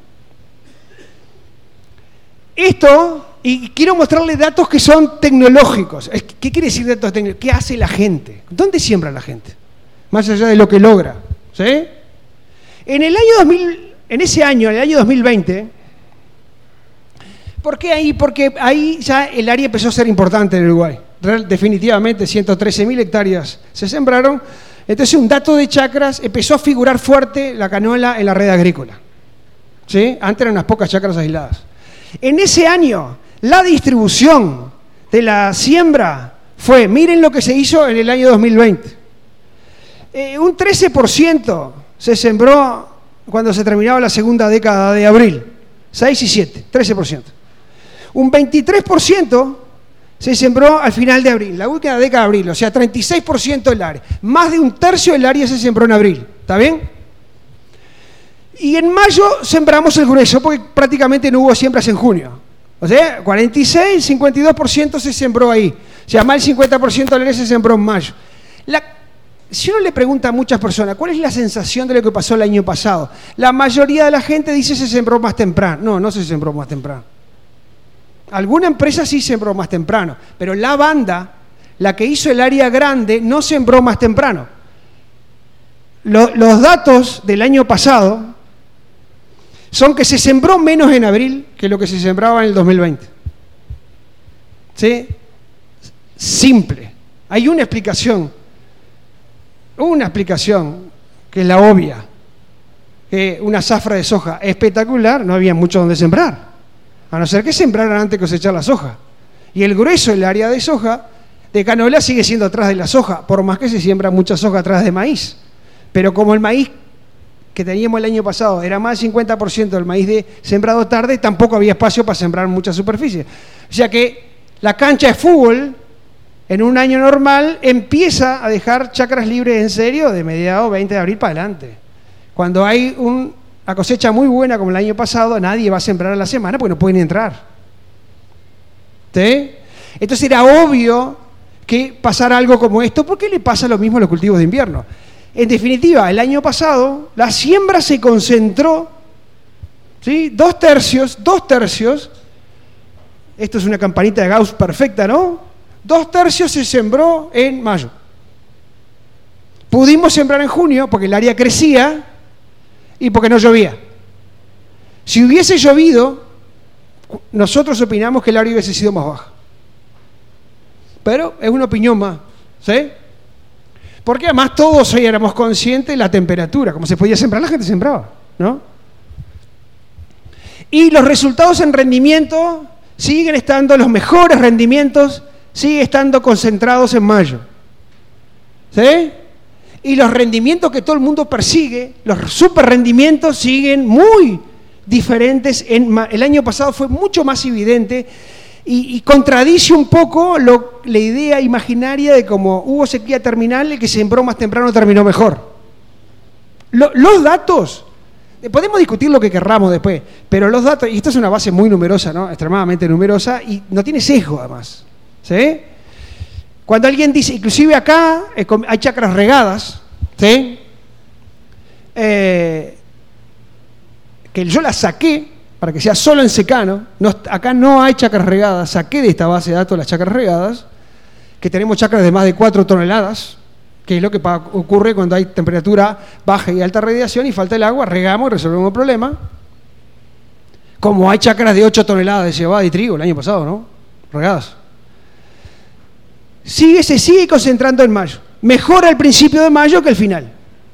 Esto, y quiero mostrarles datos que son tecnológicos. ¿Qué quiere decir datos tecnológicos? ¿Qué hace la gente? ¿Dónde siembra la gente? Más allá de lo que logra, ¿sí? En ese año, en el año 2020, ¿por qué ahí? Porque ahí ya el área empezó a ser importante en Uruguay. Definitivamente 113.000 hectáreas se sembraron. Entonces un dato de chacras, empezó a figurar fuerte la canola en la red agrícola, ¿sí? Antes eran unas pocas chacras aisladas. En ese año, la distribución de la siembra fue, miren lo que se hizo en el año 2020. Un 13% se sembró cuando se terminaba la segunda década de abril, 6 y 7, 13%. Un 23% se sembró al final de abril, la última década de abril, o sea, 36% del área. Más de un tercio del área se sembró en abril, ¿está bien? Y en mayo sembramos el grueso, porque prácticamente no hubo siembras en junio. O sea, 46, 52% se sembró ahí. O sea, más del 50% del área se sembró en mayo. Si uno le pregunta a muchas personas, ¿cuál es la sensación de lo que pasó el año pasado? La mayoría de la gente dice se sembró más temprano. No se sembró más temprano. Alguna empresa sí sembró más temprano, pero la banda, la que hizo el área grande, no sembró más temprano. Los datos del año pasado son que se sembró menos en abril que lo que se sembraba en el 2020. ¿Sí? Simple. Hay una explicación que es la obvia. una zafra de soja espectacular, no había mucho donde sembrar, a no ser que sembraran antes de cosechar la soja. Y el grueso del área de soja, de canola, sigue siendo atrás de la soja, por más que se siembra mucha soja atrás de maíz. Pero como el maíz que teníamos el año pasado era más del 50% del maíz de sembrado tarde, tampoco había espacio para sembrar mucha superficie. O sea que la cancha de fútbol, en un año normal, empieza a dejar chacras libres en serio de mediados 20 de abril para adelante. Cuando hay una cosecha muy buena como el año pasado, nadie va a sembrar a la semana porque no pueden entrar. ¿Sí? Entonces era obvio que pasara algo como esto. ¿Por qué le pasa lo mismo a los cultivos de invierno? En definitiva, el año pasado la siembra se concentró, ¿sí? Dos tercios, esto es una campanita de Gauss perfecta, ¿no? 2/3 se sembró en mayo. Pudimos sembrar en junio porque el área crecía y porque no llovía. Si hubiese llovido, nosotros opinamos que el área hubiese sido más baja. Pero es una opinión más, ¿sí? Porque además todos hoy éramos conscientes de la temperatura. Como se podía sembrar, la gente sembraba, ¿no? Y los resultados en rendimiento siguen estando, los mejores rendimientos siguen estando concentrados en mayo. ¿Sí? Y los rendimientos que todo el mundo persigue, los super rendimientos, siguen muy diferentes. El año pasado fue mucho más evidente y contradice un poco la idea imaginaria de cómo hubo sequía terminal, el que sembró más temprano terminó mejor. Los datos, podemos discutir lo que querramos después, pero los datos, y esto es una base muy numerosa, ¿no? Extremadamente numerosa, y no tiene sesgo además, ¿sí? Cuando alguien dice, inclusive acá hay chacras regadas, ¿sí? Que yo las saqué para que sea solo en secano. Acá no hay chacras regadas, saqué de esta base de datos las chacras regadas, que tenemos chacras de más de 4 toneladas, que es lo que ocurre cuando hay temperatura baja y alta radiación y falta el agua, regamos y resolvemos el problema. Como hay chacras de 8 toneladas de cebada y trigo el año pasado, ¿no? Regadas. Se sigue concentrando en mayo. Mejor al principio de mayo que al final.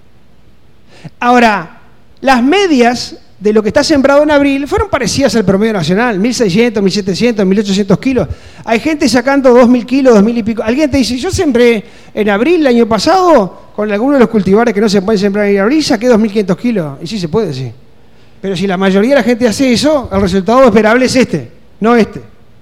Ahora, las medias de lo que está sembrado en abril fueron parecidas al promedio nacional, 1.600, 1.700, 1.800 kilos. Hay gente sacando 2.000 kilos, 2.000 y pico. Alguien te dice, yo sembré en abril el año pasado, con algunos de los cultivares que no se pueden sembrar en abril, saqué 2.500 kilos. Y sí se puede, sí. Pero si la mayoría de la gente hace eso, el resultado esperable es este, no este.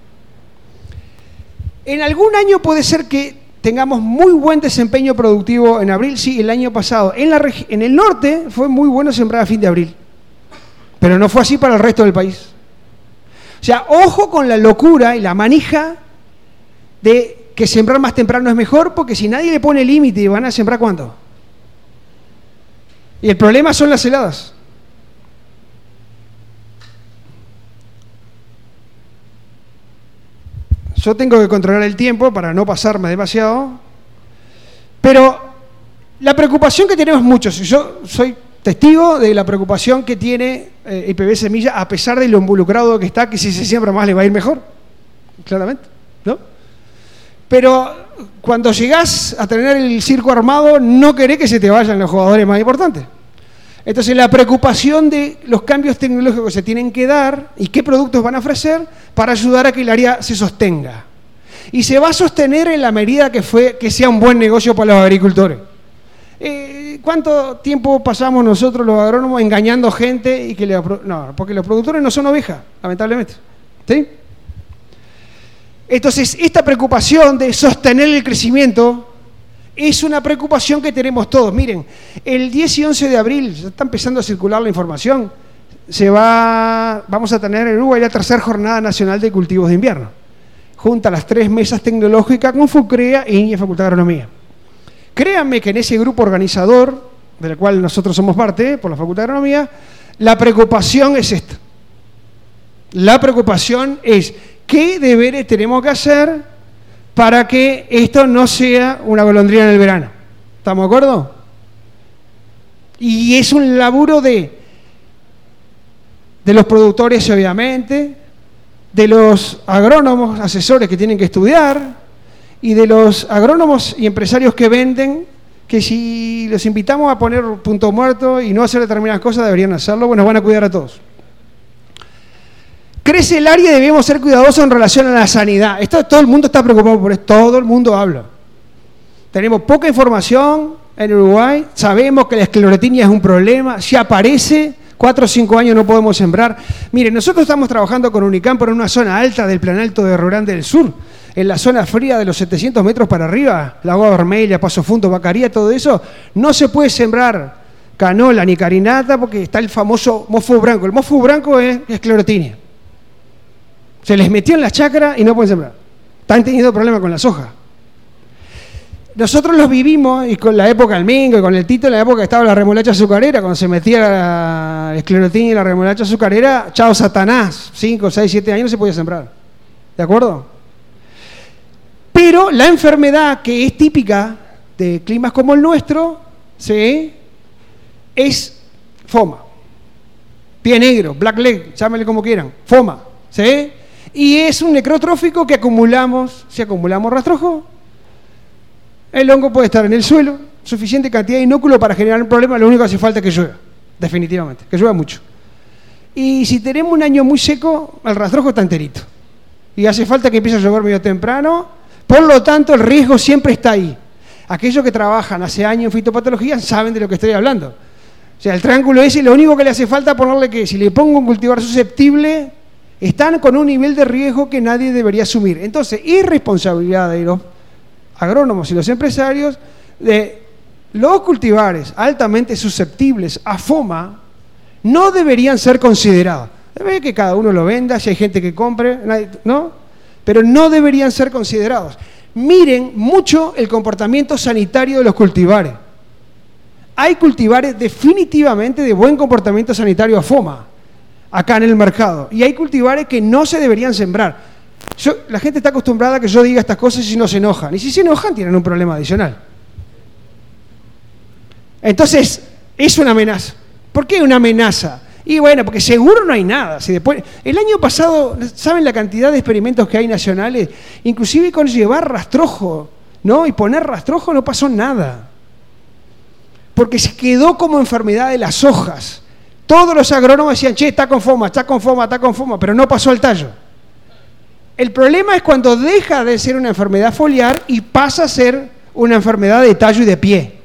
En algún año puede ser que tengamos muy buen desempeño productivo en abril. Sí, el año pasado. En el norte fue muy bueno sembrar a fin de abril. Pero no fue así para el resto del país. O sea, ojo con la locura y la manija de que sembrar más temprano es mejor, porque si nadie le pone límite, ¿van a sembrar cuándo? Y el problema son las heladas. Yo tengo que controlar el tiempo para no pasarme demasiado, pero la preocupación que tenemos muchos, yo soy testigo de la preocupación que tiene IPB Semilla, a pesar de lo involucrado que está, que si se siembra más le va a ir mejor, claramente, ¿no? Pero cuando llegás a tener el circo armado, no querés que se te vayan los jugadores más importantes. Entonces la preocupación de los cambios tecnológicos que se tienen que dar y qué productos van a ofrecer para ayudar a que el área se sostenga. Y se va a sostener en la medida que sea un buen negocio para los agricultores. ¿Cuánto tiempo pasamos nosotros los agrónomos engañando gente? No, porque los productores no son ovejas, lamentablemente. ¿Sí? Entonces, esta preocupación de sostener el crecimiento es una preocupación que tenemos todos. Miren, el 10 y 11 de abril, ya está empezando a circular la información, vamos a tener en Uruguay la 3ª Jornada Nacional de Cultivos de Invierno, junto a las 3 mesas tecnológicas con FUCREA y INIE Facultad de Agronomía. Créanme que en ese grupo organizador, del cual nosotros somos parte, por la Facultad de Agronomía, la preocupación es esta. La preocupación es qué deberes tenemos que hacer para que esto no sea una golondrina en el verano. ¿Estamos de acuerdo? Y es un laburo de los productores, obviamente, de los agrónomos asesores que tienen que estudiar, y de los agrónomos y empresarios que venden, que si los invitamos a poner punto muerto y no hacer determinadas cosas, deberían hacerlo, bueno, van a cuidar a todos. Crece el área y debemos ser cuidadosos en relación a la sanidad. Todo el mundo está preocupado por esto, todo el mundo habla. Tenemos poca información en Uruguay, sabemos que la esclerotinia es un problema, si aparece, 4 o 5 años no podemos sembrar. Miren, nosotros estamos trabajando con Unicamp en una zona alta del Planalto de Rio Grande del Sur, en la zona fría de los 700 metros para arriba, Lagoa Vermelha, Paso Fundo, Vacaría, todo eso, no se puede sembrar canola ni carinata porque está el famoso mofo branco. El mofo branco es esclerotinia. Se les metió en las chacras y no pueden sembrar. Están teniendo problemas con la soja. Nosotros los vivimos, y con la época del Mingo y con el Tito, en la época que estaba la remolacha azucarera, cuando se metía la esclerotinia y la remolacha azucarera, chao Satanás, 5, 6, 7 años no se podía sembrar. ¿De acuerdo? Pero la enfermedad que es típica de climas como el nuestro, ¿sí?, es FOMA. Pie negro, black leg, llámenle como quieran, FOMA, ¿sí? Y es un necrotrófico que acumulamos, si acumulamos rastrojo, el hongo puede estar en el suelo, suficiente cantidad de inóculo para generar un problema, lo único que hace falta es que llueva, definitivamente, que llueva mucho. Y si tenemos un año muy seco, el rastrojo está enterito. Y hace falta que empiece a llover medio temprano, por lo tanto el riesgo siempre está ahí. Aquellos que trabajan hace años en fitopatología saben de lo que estoy hablando. O sea, el triángulo ese, lo único que le hace falta es ponerle que si le pongo un cultivar susceptible, están con un nivel de riesgo que nadie debería asumir. Entonces, es responsabilidad de los agrónomos y los empresarios de los cultivares altamente susceptibles a FOMA no deberían ser considerados. Debe que cada uno lo venda, si hay gente que compre, ¿no? Pero no deberían ser considerados. Miren mucho el comportamiento sanitario de los cultivares. Hay cultivares definitivamente de buen comportamiento sanitario a FOMA acá en el mercado. Y hay cultivares que no se deberían sembrar. La gente está acostumbrada a que yo diga estas cosas y no se enojan. Y si se enojan, tienen un problema adicional. Entonces, es una amenaza. ¿Por qué una amenaza? Y bueno, porque seguro no hay nada. Si después, el año pasado, ¿saben la cantidad de experimentos que hay nacionales? Inclusive con llevar rastrojo, ¿no? Y poner rastrojo no pasó nada. Porque se quedó como enfermedad de las hojas. Todos los agrónomos decían, che, está con FOMA, está con FOMA, está con FOMA, pero no pasó al tallo. El problema es cuando deja de ser una enfermedad foliar y pasa a ser una enfermedad de tallo y de pie.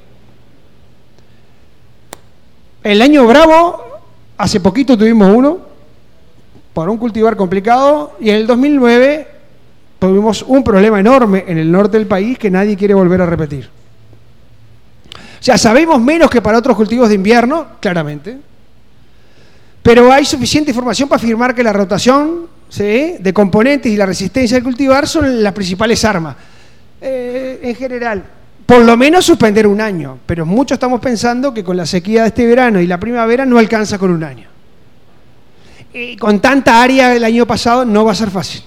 El año bravo, hace poquito tuvimos uno, por un cultivar complicado, y en el 2009 tuvimos un problema enorme en el norte del país que nadie quiere volver a repetir. O sea, sabemos menos que para otros cultivos de invierno, claramente, pero hay suficiente información para afirmar que la rotación, ¿sí?, de componentes y la resistencia del cultivar son las principales armas. En general, por lo menos suspender un año, pero muchos estamos pensando que con la sequía de este verano y la primavera no alcanza con un año. Y con tanta área del año pasado no va a ser fácil.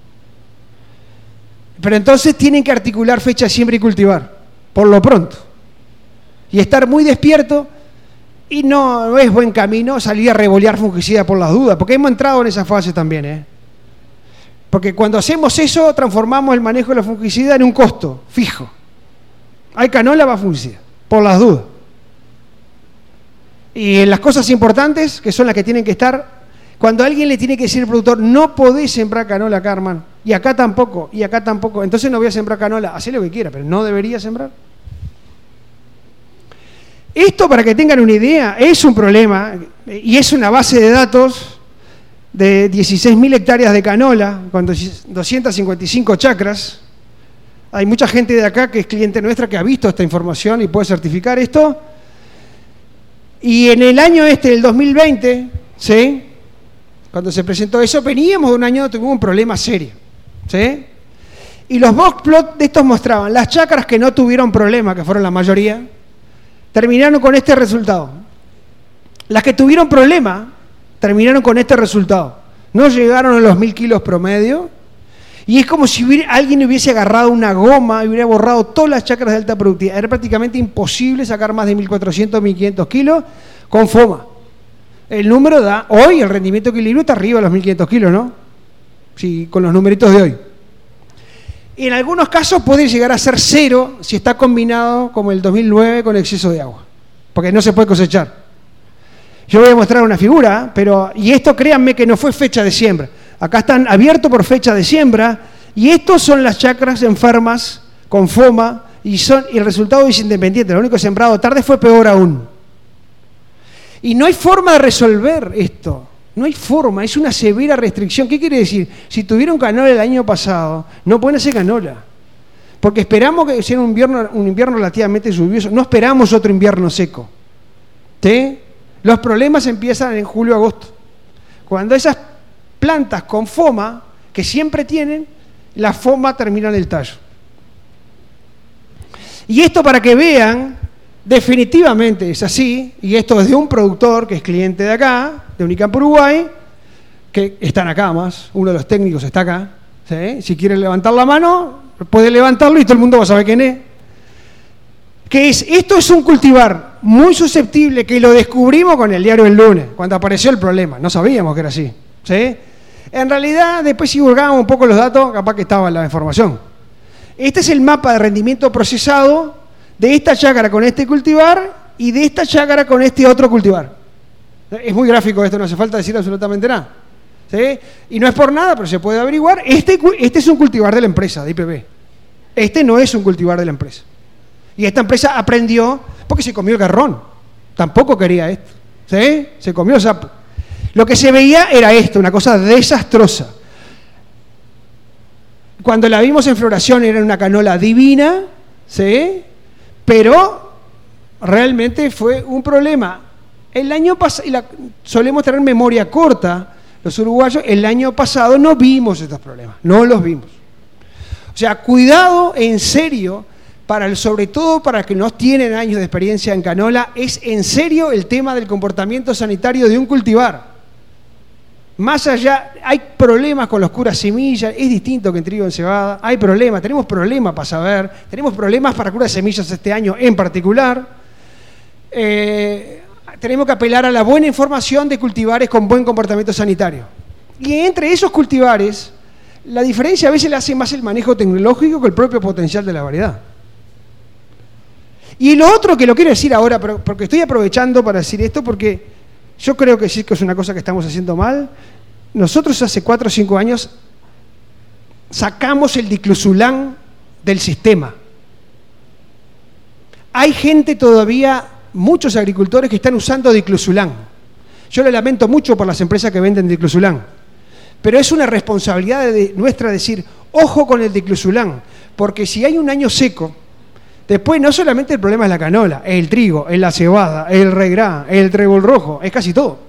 Pero entonces tienen que articular fecha de siembra y cultivar, por lo pronto. Y estar muy despierto, y no es buen camino salir a revolear fungicida por las dudas, porque hemos entrado en esa fase también, Porque cuando hacemos eso, transformamos el manejo de la fungicida en un costo fijo. Hay canola, va fungicida, por las dudas. Y en las cosas importantes, que son las que tienen que estar, cuando alguien le tiene que decir al productor, no podés sembrar canola acá, hermano, y acá tampoco, entonces no voy a sembrar canola, hacé lo que quiera, pero no debería sembrar. Esto, para que tengan una idea, es un problema y es una base de datos de 16.000 hectáreas de canola con 255 chacras. Hay mucha gente de acá que es cliente nuestra que ha visto esta información y puede certificar esto. Y en el año del 2020, ¿sí?, cuando se presentó eso, veníamos de un año donde tuvimos un problema serio, ¿sí? Y los box plot de estos mostraban las chacras que no tuvieron problema, que fueron la mayoría, terminaron con este resultado. Las que tuvieron problema terminaron con este resultado. No llegaron a los 1.000 kilos promedio. Y es como si alguien hubiese agarrado una goma y hubiera borrado todas las chacras de alta productividad. Era prácticamente imposible sacar más de 1.400, 1.500 kilos con FOMA. El número da, hoy el rendimiento equilibrio está arriba de los 1.500 kilos, ¿no? Sí, con los numeritos de hoy. En algunos casos puede llegar a ser 0 si está combinado, como el 2009, con exceso de agua, porque no se puede cosechar. Yo voy a mostrar una figura, y esto créanme que no fue fecha de siembra. Acá están abiertos por fecha de siembra, y estos son las chacras enfermas con FOMA, y el resultado es independiente. Lo único sembrado tarde fue peor aún. Y no hay forma de resolver esto. No hay forma, es una severa restricción. ¿Qué quiere decir? Si tuvieron canola el año pasado, no pueden hacer canola. Porque esperamos que sea un invierno relativamente lluvioso. No esperamos otro invierno seco. ¿Sí? Los problemas empiezan en julio, agosto. Cuando esas plantas con FOMA, que siempre tienen, la FOMA termina en el tallo. Y esto para que vean, definitivamente es así, y esto es de un productor que es cliente de acá, de Unicamp Uruguay, que están acá más, uno de los técnicos está acá, ¿sí? Si quiere levantar la mano, puede levantarlo y todo el mundo va a saber quién es. Esto es un cultivar muy susceptible, que lo descubrimos con el diario El Lunes, cuando apareció el problema, no sabíamos que era así, ¿sí? En realidad, después si hurgábamos un poco los datos, capaz que estaba la información. Este es el mapa de rendimiento procesado de esta chácara con este cultivar y de esta chácara con este otro cultivar. Es muy gráfico esto, no hace falta decir absolutamente nada, ¿sí? Y no es por nada, pero se puede averiguar. Este es un cultivar de la empresa, de IPB. Este no es un cultivar de la empresa. Y esta empresa aprendió porque se comió el garrón. Tampoco quería esto, ¿sí? Se comió el sapo. Lo que se veía era esto, una cosa desastrosa. Cuando la vimos en floración era una canola divina, ¿sí? Pero realmente fue un problema. El año pasado, solemos tener memoria corta, los uruguayos, el año pasado no vimos estos problemas, no los vimos. O sea, cuidado en serio, sobre todo para que no tienen años de experiencia en canola, es en serio el tema del comportamiento sanitario de un cultivar. Más allá, hay problemas con los curas semillas, es distinto que en trigo en cebada, hay problemas, tenemos problemas para saber, tenemos problemas para curas semillas este año en particular. Tenemos que apelar a la buena información de cultivares con buen comportamiento sanitario. Y entre esos cultivares, la diferencia a veces le hace más el manejo tecnológico que el propio potencial de la variedad. Y lo otro que lo quiero decir ahora, porque estoy aprovechando para decir esto, porque yo creo que sí que es una cosa que estamos haciendo mal. Nosotros hace 4 o 5 años sacamos el diclosulán del sistema. Hay gente todavía, muchos agricultores que están usando diclosulán. Yo le lamento mucho por las empresas que venden diclosulán, pero es una responsabilidad nuestra decir, ojo con el diclosulán, porque si hay un año seco, después no solamente el problema es la canola, es el trigo, es la cebada, es el regrá, es el trébol rojo, es casi todo.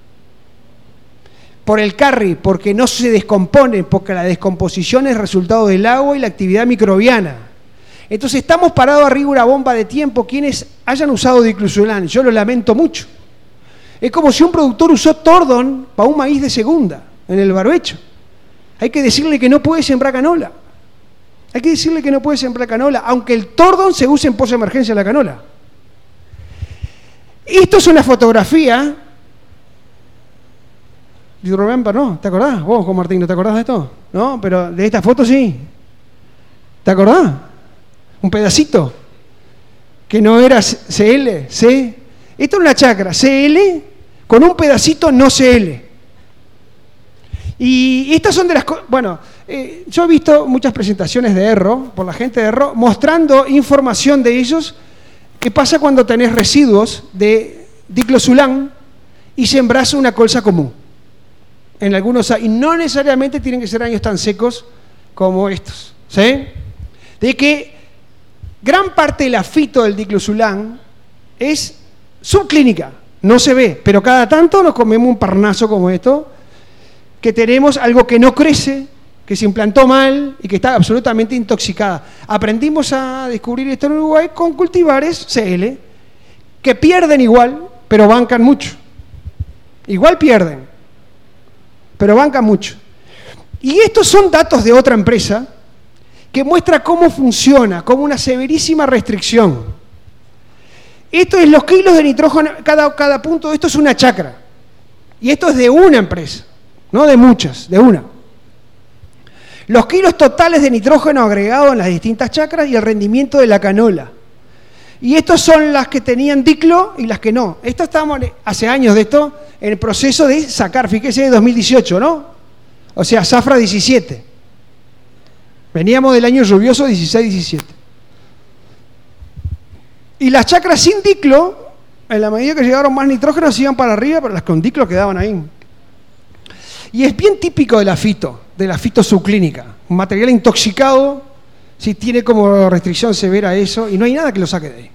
Por el carry, porque no se descompone, porque la descomposición es resultado del agua y la actividad microbiana. Entonces estamos parados arriba una bomba de tiempo quienes hayan usado diclosulán, yo lo lamento mucho. Es como si un productor usó Tordon para un maíz de segunda, en el barbecho. Hay que decirle que no puede sembrar canola. Hay que decirle que no puede sembrar canola, aunque el Tordon se use en posemergencia la canola. Esto es una fotografía. You remember, ¿no? ¿Te acordás? Vos, Juan Martín, ¿no te acordás de esto? ¿No? Pero de esta foto sí. ¿Te acordás? Un pedacito. Que no era CL, C. Esto es una chacra, CL, con un pedacito no CL. Y estas son de las cosas. Bueno, yo he visto muchas presentaciones de Erro, por la gente de Erro, mostrando información de ellos, qué pasa cuando tenés residuos de diclosulán y sembrás una colza común. En algunos, y no necesariamente tienen que ser años tan secos como estos, ¿sí? De que gran parte de la fito del diclosulán es subclínica, no se ve, pero cada tanto nos comemos un parnazo como esto, que tenemos algo que no crece, que se implantó mal y que está absolutamente intoxicada. Aprendimos a descubrir esto en Uruguay con cultivares CL, que pierden igual, pero bancan mucho. Igual pierden, pero bancan mucho. Y estos son datos de otra empresa que muestra cómo funciona, como una severísima restricción. Esto es los kilos de nitrógeno, cada punto de esto es una chacra. Y esto es de una empresa. No de muchas, de una. los kilos totales de nitrógeno agregado en las distintas chacras y el rendimiento de la canola. Y estas son las que tenían diclo y las que no. Esto estábamos hace años de esto, en el proceso de sacar, fíjese, de 2018, ¿no? O sea, zafra 17. Veníamos del año lluvioso 16-17. Y las chacras sin diclo, en la medida que llegaron más nitrógeno, se iban para arriba, pero las con diclo quedaban ahí. Y es bien típico de la fito subclínica. Un material intoxicado, si tiene como restricción severa eso, y no hay nada que lo saque de ahí.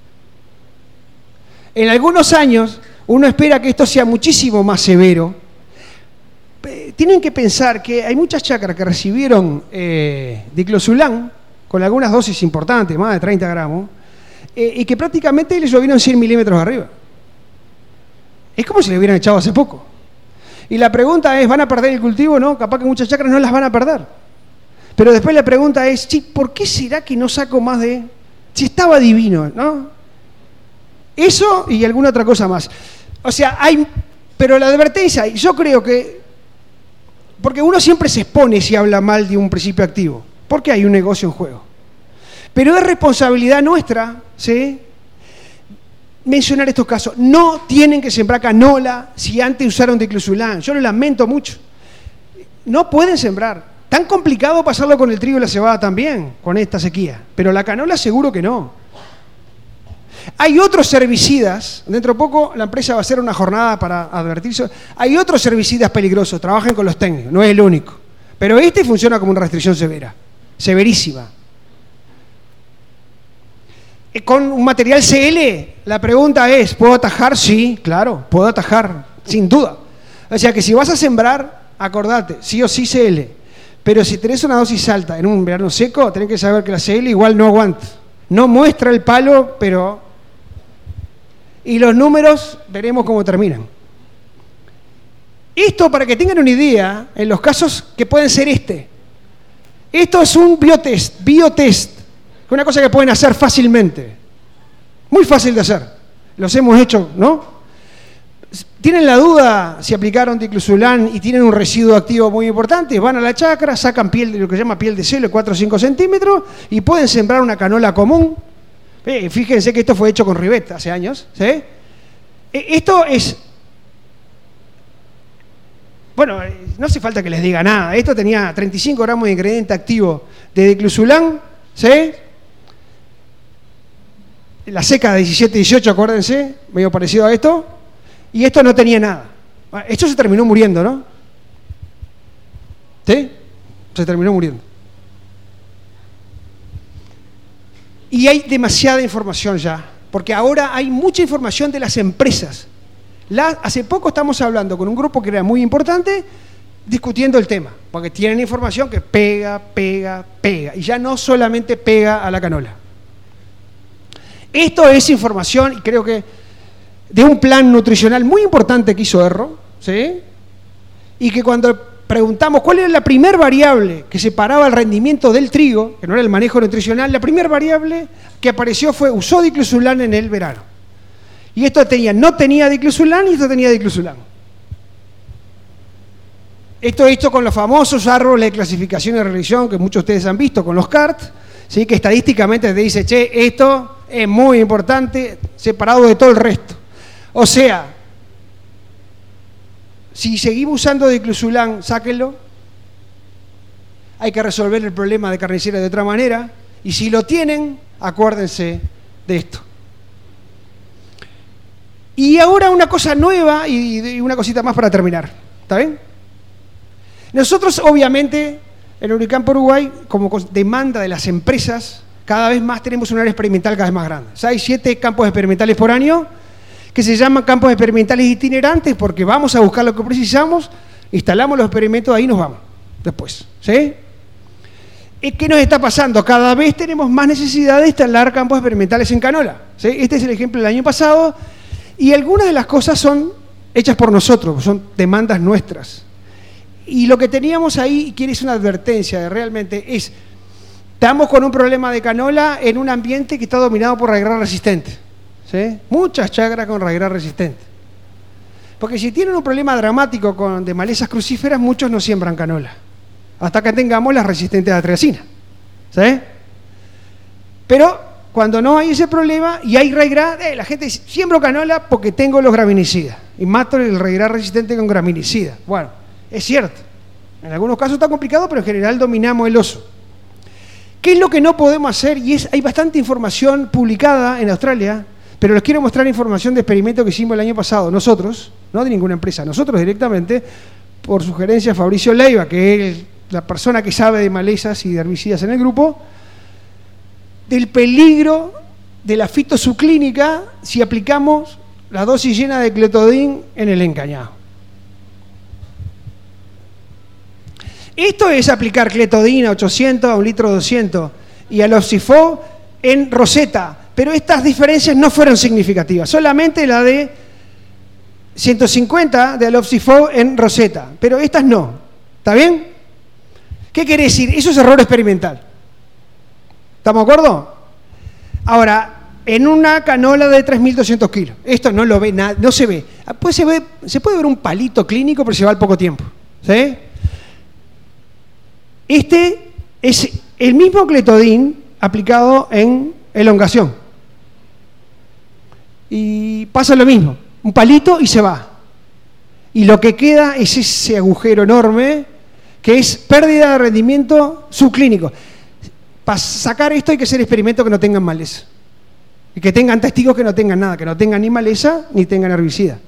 En algunos años, uno espera que esto sea muchísimo más severo. Tienen que pensar que hay muchas chacras que recibieron diclosulán, con algunas dosis importantes, más de 30 gramos, y que prácticamente les llovieron 100 milímetros arriba. Es como si le hubieran echado hace poco. Y la pregunta es, ¿van a perder el cultivo? No, capaz que muchas chacras no las van a perder. Pero después la pregunta es, sí, ¿por qué será que no saco más de...? Si estaba divino, ¿no? Eso y alguna otra cosa más. O sea, pero la advertencia, yo creo que... Porque uno siempre se expone si habla mal de un principio activo, porque hay un negocio en juego. Pero es responsabilidad nuestra, ¿sí?, mencionar estos casos. No tienen que sembrar canola si antes usaron diclosulán. Yo lo lamento mucho. No pueden sembrar. Tan complicado pasarlo con el trigo y la cebada también, con esta sequía. Pero la canola seguro que no. Hay otros herbicidas, dentro de poco la empresa va a hacer una jornada para advertirse. Hay otros herbicidas peligrosos, trabajen con los técnicos, no es el único. Pero este funciona como una restricción severa, severísima. Con un material CL, la pregunta es, ¿puedo atajar? Sí, claro, puedo atajar, sin duda. O sea que si vas a sembrar, acordate, sí o sí CL. Pero si tenés una dosis alta en un verano seco, tenés que saber que la CL igual no aguanta. No muestra el palo, pero... Y los números, veremos cómo terminan. Esto, para que tengan una idea, en los casos que pueden ser esto es un biotest. Una cosa que pueden hacer fácilmente. Muy fácil de hacer. Los hemos hecho, ¿no? ¿Tienen la duda si aplicaron diclosulán y tienen un residuo activo muy importante? Van a la chacra, sacan lo que se llama piel de celo, 4 o 5 centímetros, y pueden sembrar una canola común. Fíjense que esto fue hecho con Rivet hace años, ¿sí? Esto es... Bueno, no hace falta que les diga nada. Esto tenía 35 gramos de ingrediente activo de diclosulán, ¿sí? La seca de 17-18, acuérdense, medio parecido a esto. Y esto no tenía nada. Esto se terminó muriendo, ¿no? ¿Sí? Se terminó muriendo. Y hay demasiada información ya, porque ahora hay mucha información de las empresas. Hace poco estamos hablando con un grupo que era muy importante, discutiendo el tema, porque tienen información que pega, y ya no solamente pega a la canola. Esto es información, y creo que de un plan nutricional muy importante que hizo Erro, ¿sí? Y que cuando preguntamos cuál era la primera variable que separaba el rendimiento del trigo, que no era el manejo nutricional, la primera variable que apareció fue usó diclosulán en el verano. Y esto no tenía diclosulán y esto tenía diclosulán. Esto hecho con los famosos árboles de clasificación y religión que muchos de ustedes han visto, con los CART, ¿sí? Que estadísticamente te dice, che, esto es muy importante, separado de todo el resto. O sea, si seguimos usando diclosulán, sáquenlo. Hay que resolver el problema de carnicera de otra manera. Y si lo tienen, acuérdense de esto. Y ahora una cosa nueva y una cosita más para terminar. ¿Está bien? Nosotros, obviamente, en Unicamp Uruguay, como demanda de las empresas, cada vez más tenemos un área experimental cada vez más grande. O sea, hay 7 campos experimentales por año que se llaman campos experimentales itinerantes porque vamos a buscar lo que precisamos, instalamos los experimentos, ahí nos vamos después. ¿Sí? ¿Qué nos está pasando? Cada vez tenemos más necesidad de instalar campos experimentales en canola. ¿Sí? Este es el ejemplo del año pasado y algunas de las cosas son hechas por nosotros, son demandas nuestras. Y lo que teníamos ahí, que es una advertencia de realmente, es estamos con un problema de canola en un ambiente que está dominado por raigral resistente. ¿Sí? Muchas chacras con raigral resistente. Porque si tienen un problema dramático de malezas crucíferas, muchos no siembran canola. hasta que tengamos las resistentes a atracina. ¿Sí? Pero cuando no hay ese problema y hay raigras, la gente dice, siembro canola porque tengo los graminicidas y mato el raigras resistente con graminicida. Bueno, es cierto. En algunos casos está complicado, pero en general dominamos el oso. ¿Qué es lo que no podemos hacer? Y hay bastante información publicada en Australia, pero les quiero mostrar información de experimento que hicimos el año pasado, nosotros, no de ninguna empresa, nosotros directamente, por sugerencia de Fabricio Leiva, que es la persona que sabe de malezas y de herbicidas en el grupo, del peligro de la fitosubclínica si aplicamos la dosis llena de cletodin en el encañado. Esto es aplicar cletodin a 800, a 1 litro 200 y al Oxifo en roseta, pero estas diferencias no fueron significativas, solamente la de 150 de Alofsifo en roseta, pero estas no. ¿Está bien? ¿Qué quiere decir? Eso es error experimental. ¿Estamos de acuerdo? Ahora, en una canola de 3.200 kilos, esto no lo ve nada, no se ve. Pues se puede ver un palito clínico, pero se va al poco tiempo. ¿Sí? Este es el mismo cletodin aplicado en elongación. Y pasa lo mismo, un palito y se va. Y lo que queda es ese agujero enorme que es pérdida de rendimiento subclínico. Para sacar esto hay que hacer experimentos que no tengan maleza. Y que tengan testigos que no tengan nada, que no tengan ni maleza ni tengan herbicida.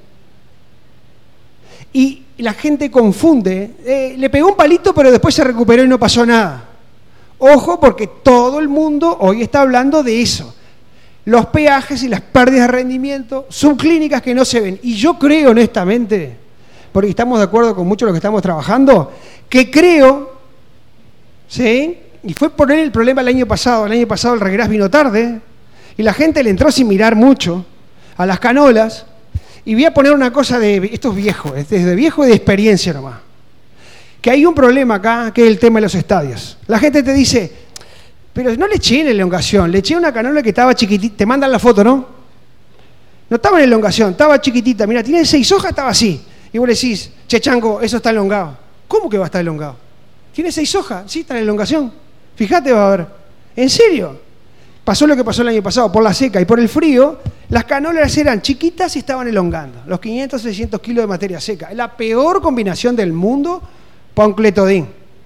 Y la gente confunde, le pegó un palito pero después se recuperó y no pasó nada. Ojo, porque todo el mundo hoy está hablando de eso. Los peajes y las pérdidas de rendimiento subclínicas que no se ven. Y yo creo honestamente, porque estamos de acuerdo con mucho de lo que estamos trabajando, que creo, ¿sí? Y fue por él el problema el año pasado el regras vino tarde y la gente le entró sin mirar mucho a las canolas. Y voy a poner una cosa esto es viejo, es de viejo y de experiencia nomás. Que hay un problema acá, que es el tema de los estadios. La gente te dice, pero no le eché en elongación, le eché una canola que estaba chiquitita, te mandan la foto, ¿no? No estaba en elongación, estaba chiquitita, mira, tiene 6 hojas, estaba así. Y vos le decís, che chango, eso está elongado. ¿Cómo que va a estar elongado? ¿Tiene 6 hojas? Sí, está en elongación. Fíjate, va a ver. ¿En serio? Pasó lo que pasó el año pasado, por la seca y por el frío, las canolas eran chiquitas y estaban elongando. Los 500, 600 kilos de materia seca. Es la peor combinación del mundo para un cletodin.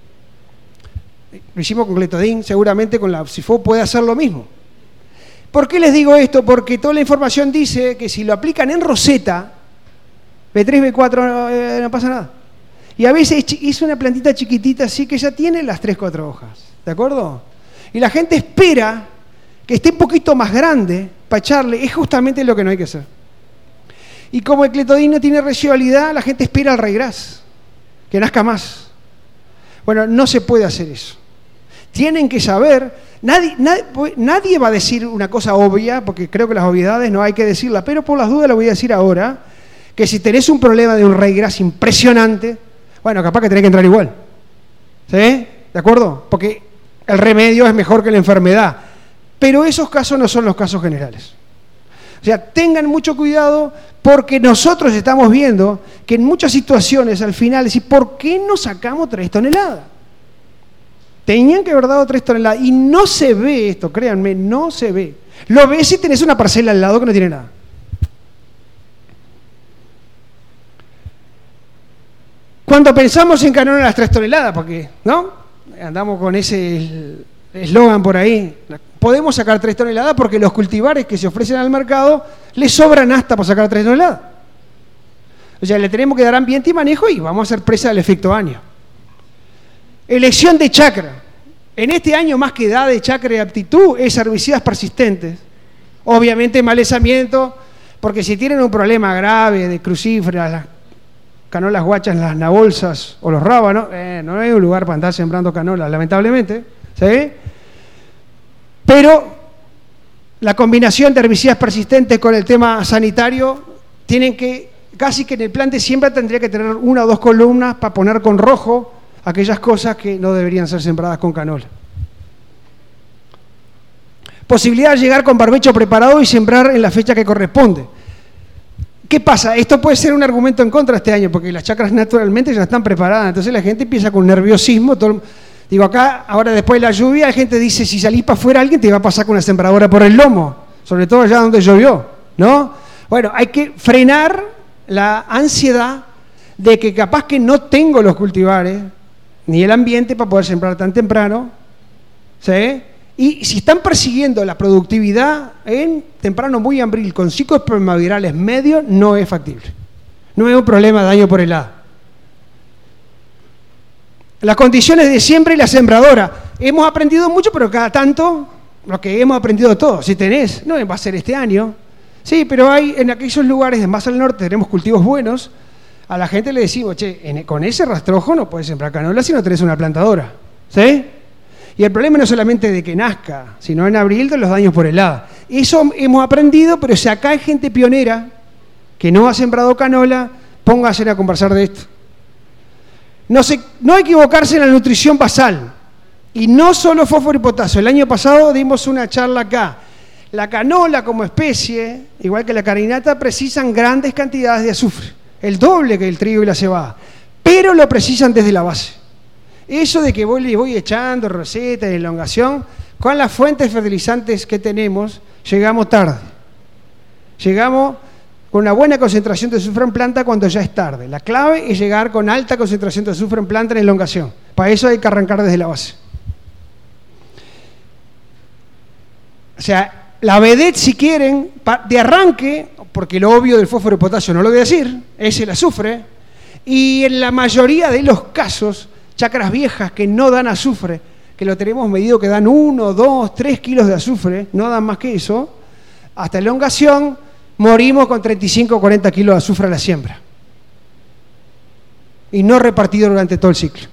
Lo hicimos con cletodin, seguramente con la Oxifo puede hacer lo mismo. ¿Por qué les digo esto? Porque toda la información dice que si lo aplican en roseta, B3, B4 no pasa nada. Y a veces es una plantita chiquitita así que ya tiene las 3, 4 hojas. ¿De acuerdo? Y la gente espera que esté un poquito más grande para echarle, es justamente lo que no hay que hacer. Y como el cletodin no tiene residualidad, la gente espera al regras, que nazca más. Bueno, no se puede hacer eso. Tienen que saber, nadie va a decir una cosa obvia, porque creo que las obviedades no hay que decirlas, pero por las dudas lo voy a decir ahora, que si tenés un problema de un regras impresionante, bueno, capaz que tenés que entrar igual. ¿Sí? ¿De acuerdo? Porque el remedio es mejor que la enfermedad. Pero esos casos no son los casos generales. O sea, tengan mucho cuidado porque nosotros estamos viendo que en muchas situaciones al final decir, ¿por qué no sacamos 3 toneladas? Tenían que haber dado 3 toneladas y no se ve esto, créanme, no se ve. Lo ves si tenés una parcela al lado que no tiene nada. Cuando pensamos en canola las 3 toneladas, porque, ¿no? Andamos con ese eslogan por ahí. Podemos sacar 3 toneladas porque los cultivares que se ofrecen al mercado les sobran hasta para sacar 3 toneladas. O sea, le tenemos que dar ambiente y manejo y vamos a ser presa del efecto año. Elección de chacra. En este año, más que edad de chacra y aptitud, es herbicidas persistentes. Obviamente malezamiento, porque si tienen un problema grave de crucíferas, las canolas guachas, las nabolsas o los rábanos, no hay un lugar para andar sembrando canolas, lamentablemente. ¿Sí? Pero la combinación de herbicidas persistentes con el tema sanitario, tienen que, casi que en el plan de siembra tendría que tener 1 o 2 columnas para poner con rojo aquellas cosas que no deberían ser sembradas con canola. Posibilidad de llegar con barbecho preparado y sembrar en la fecha que corresponde. ¿Qué pasa? Esto puede ser un argumento en contra este año, porque las chacras naturalmente ya están preparadas, entonces la gente empieza con nerviosismo. Digo, acá, ahora después de la lluvia, la gente dice, si salís para afuera alguien te va a pasar con una sembradora por el lomo, sobre todo allá donde llovió, ¿no? Bueno, hay que frenar la ansiedad de que capaz que no tengo los cultivares, ni el ambiente para poder sembrar tan temprano, ¿sí? Y si están persiguiendo la productividad en temprano muy ambril con ciclos primaverales medios, no es factible. No es un problema de daño por helada. Las condiciones de siembra y la sembradora. Hemos aprendido mucho, pero cada tanto, lo que hemos aprendido todos, si tenés, no va a ser este año. Sí, pero hay en aquellos lugares de más al norte, tenemos cultivos buenos, a la gente le decimos, che, con ese rastrojo no puedes sembrar canola si no tenés una plantadora. ¿Sí? Y el problema no es solamente de que nazca, sino en abril de los daños por helada. Eso hemos aprendido, pero si acá hay gente pionera que no ha sembrado canola, póngase a conversar de esto. No equivocarse en la nutrición basal. Y no solo fósforo y potasio. El año pasado dimos una charla acá. La canola como especie, igual que la carinata, precisan grandes cantidades de azufre. El doble que el trigo y la cebada. Pero lo precisan desde la base. Eso de que le voy echando recetas de elongación, con las fuentes fertilizantes que tenemos, llegamos tarde. Llegamos con una buena concentración de azufre en planta cuando ya es tarde. La clave es llegar con alta concentración de azufre en planta en elongación. Para eso hay que arrancar desde la base. O sea, la vedette, si quieren, de arranque, porque lo obvio del fósforo y potasio no lo voy a decir, es el azufre, y en la mayoría de los casos, chacras viejas que no dan azufre, que lo tenemos medido que dan 1, 2, 3 kilos de azufre, no dan más que eso, hasta elongación morimos con 35 o 40 kilos de azufre a la siembra. Y no repartido durante todo el ciclo.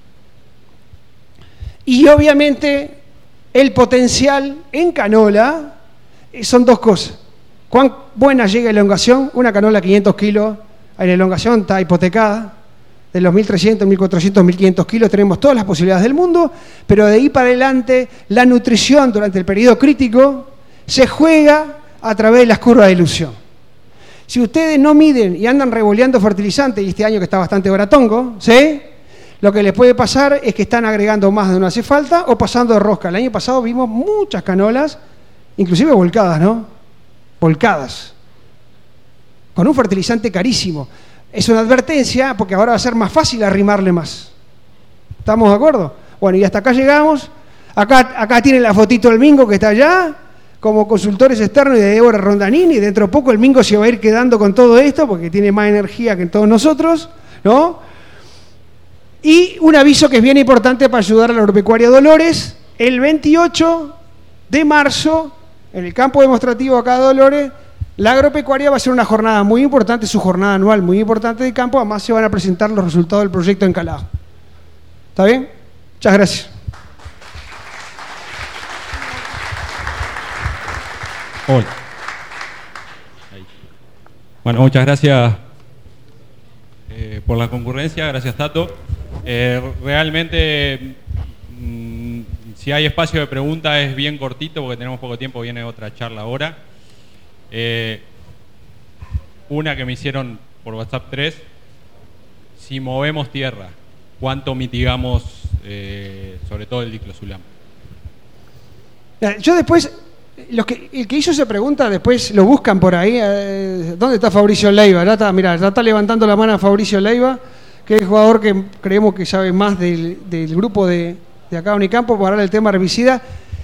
Y obviamente el potencial en canola son dos cosas. ¿Cuán buena llega la elongación? Una canola 500 kilos, en la elongación está hipotecada. De los 1.300, 1.400, 1.500 kilos tenemos todas las posibilidades del mundo, pero de ahí para adelante la nutrición durante el periodo crítico se juega a través de las curvas de dilución. Si ustedes no miden y andan revoleando fertilizantes, y este año que está bastante baratongo, ¿sí? Lo que les puede pasar es que están agregando más de no hace falta o pasando de rosca. El año pasado vimos muchas canolas, inclusive volcadas, ¿no? Volcadas. Con un fertilizante carísimo. Es una advertencia porque ahora va a ser más fácil arrimarle más. ¿Estamos de acuerdo? Bueno, y hasta acá llegamos. Acá tienen la fotito del Mingo que está allá, como consultores externos y de Débora Rondanini. Dentro de poco el Mingo se va a ir quedando con todo esto porque tiene más energía que todos nosotros, ¿no? Y un aviso que es bien importante para ayudar a la agropecuaria Dolores. El 28 de marzo, en el campo demostrativo acá de Dolores, la agropecuaria va a ser una jornada muy importante, su jornada anual muy importante de campo. Además se van a presentar los resultados del proyecto Encalado. ¿Está bien? Muchas gracias. Hola. Bueno, muchas gracias por la concurrencia, gracias Tato. Realmente, si hay espacio de pregunta es bien cortito porque tenemos poco tiempo, viene otra charla ahora. Una que me hicieron por WhatsApp 3, si movemos tierra, ¿cuánto mitigamos sobre todo el diclosulam? Yo después, el que hizo esa pregunta, después lo buscan por ahí. ¿Dónde está Fabricio Leiva? Ya está levantando la mano a Fabricio Leiva, que es el jugador que creemos que sabe más del grupo de acá de Unicampo para hablar del tema herbicida.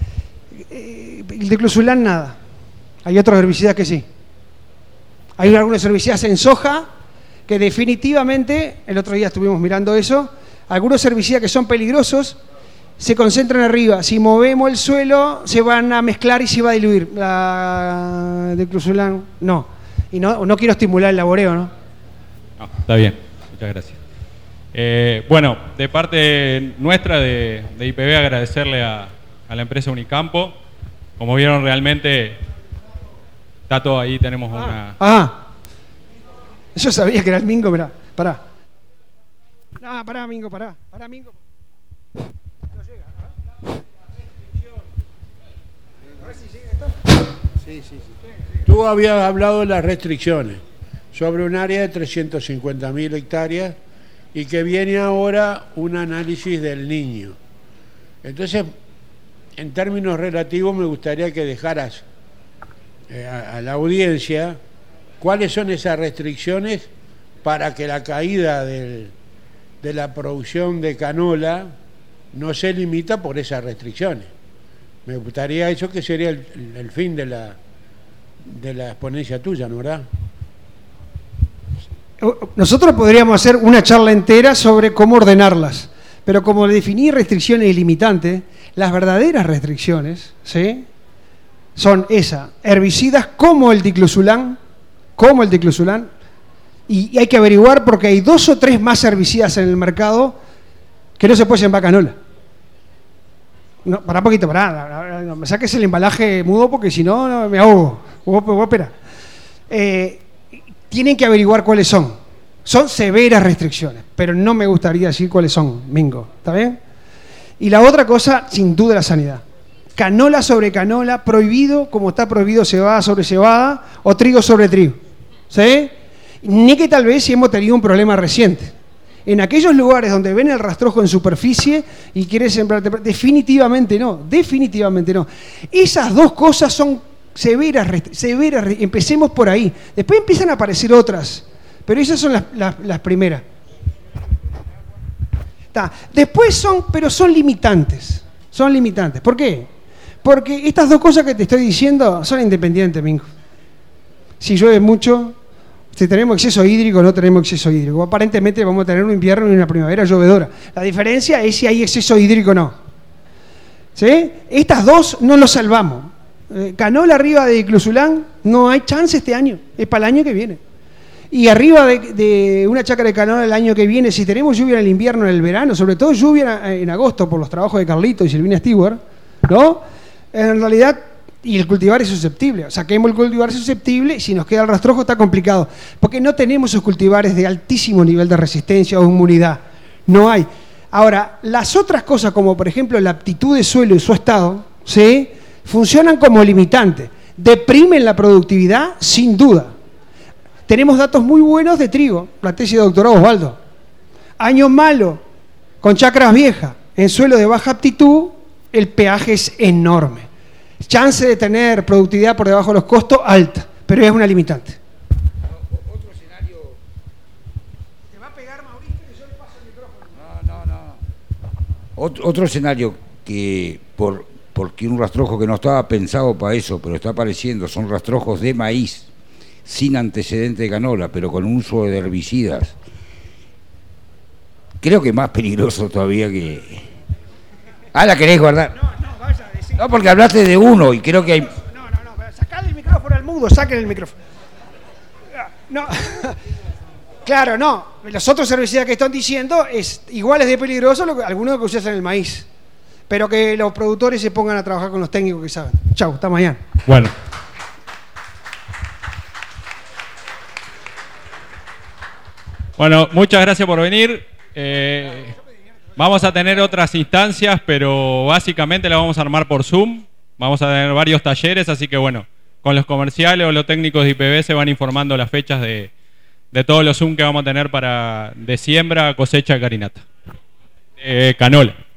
El diclosulam nada. Hay otros herbicidas que sí. Hay algunos herbicidas en soja que definitivamente, el otro día estuvimos mirando eso, algunos herbicidas que son peligrosos se concentran arriba. Si movemos el suelo se van a mezclar y se va a diluir. La diclosulam no. Y no quiero estimular el laboreo, ¿no? No, está bien. Muchas gracias. Bueno, de parte nuestra de IPB agradecerle a la empresa Unicampo. Como vieron realmente... Tato, ahí tenemos una... Yo sabía que era el Mingo, mirá, pará. No, pará, Mingo, pará. Pará, Mingo. No llega, ¿no? A ver si llega esto. Sí. Tú habías hablado de las restricciones. sobre un área de 350.000 hectáreas y que viene ahora un análisis del Niño. Entonces, en términos relativos, me gustaría que dejaras a la audiencia cuáles son esas restricciones para que la caída de la producción de canola no se limita por esas restricciones. Me gustaría eso, que sería el fin de la exponencia tuya, ¿no, verdad? Nosotros podríamos hacer una charla entera sobre cómo ordenarlas, pero como definir restricciones ilimitantes, las verdaderas restricciones, ¿sí?, son esas, herbicidas como el diclosulán, y hay que averiguar porque hay 2 o 3 más herbicidas en el mercado que no se pueden sembrar canola. No, pará un poquito, pará, no me saques el embalaje mudo porque si no me ahogo. Vos espera. Tienen que averiguar cuáles son. Son severas restricciones, pero no me gustaría decir cuáles son, Mingo. ¿Está bien? Y la otra cosa, sin duda, la sanidad. Canola sobre canola, prohibido, como está prohibido cebada sobre cebada o trigo sobre trigo. ¿Sí? Ni que tal vez si hemos tenido un problema reciente. En aquellos lugares donde ven el rastrojo en superficie y quiere sembrar, definitivamente no. Esas 2 cosas son severas, empecemos por ahí. Después empiezan a aparecer otras, pero esas son las primeras. Después son limitantes. ¿Por qué? Porque estas 2 cosas que te estoy diciendo son independientes, Mingo. Si llueve mucho, si tenemos exceso hídrico o no tenemos exceso hídrico. Aparentemente vamos a tener un invierno y una primavera llovedora. La diferencia es si hay exceso hídrico o no. ¿Sí? Estas 2 no los salvamos. Canola arriba de diclosulán no hay chance este año, es para el año que viene. Y arriba de una chácara de canola el año que viene, si tenemos lluvia en el invierno, en el verano, sobre todo lluvia en agosto por los trabajos de Carlito y Silvina Stewart, ¿no? En realidad, y el cultivar es susceptible. Saquemos el cultivar susceptible y si nos queda el rastrojo está complicado, porque no tenemos esos cultivares de altísimo nivel de resistencia o inmunidad. No hay. Ahora, las otras cosas, como por ejemplo la aptitud de suelo y su estado, ¿sí?, funcionan como limitantes. Deprimen la productividad, sin duda. Tenemos datos muy buenos de trigo, la tesis de doctorado Osvaldo. Año malo, con chacras viejas, en suelo de baja aptitud, el peaje es enorme. Chance de tener productividad por debajo de los costos, alta, pero es una limitante. Otro escenario... ¿Te va a pegar, Mauricio, que yo le paso el micrófono? No. Otro escenario que, porque un rastrojo que no estaba pensado para eso, pero está apareciendo, son rastrojos de maíz, sin antecedente de canola, pero con uso de herbicidas. Creo que más peligroso todavía que... ¿la querés guardar? No, vaya a decir. No, porque hablaste de uno y creo que hay... No, sacale el micrófono al mudo, saquen el micrófono. No, claro, no. Los otros herbicidas que están diciendo es iguales de peligroso algunos que usan en el maíz. Pero que los productores se pongan a trabajar con los técnicos que saben. Chau, hasta mañana. Bueno, muchas gracias por venir. Vamos a tener otras instancias, pero básicamente la vamos a armar por Zoom. Vamos a tener varios talleres, así que bueno, con los comerciales o los técnicos de IPB se van informando las fechas de todos los Zoom que vamos a tener para de siembra, cosecha, carinata. Canola.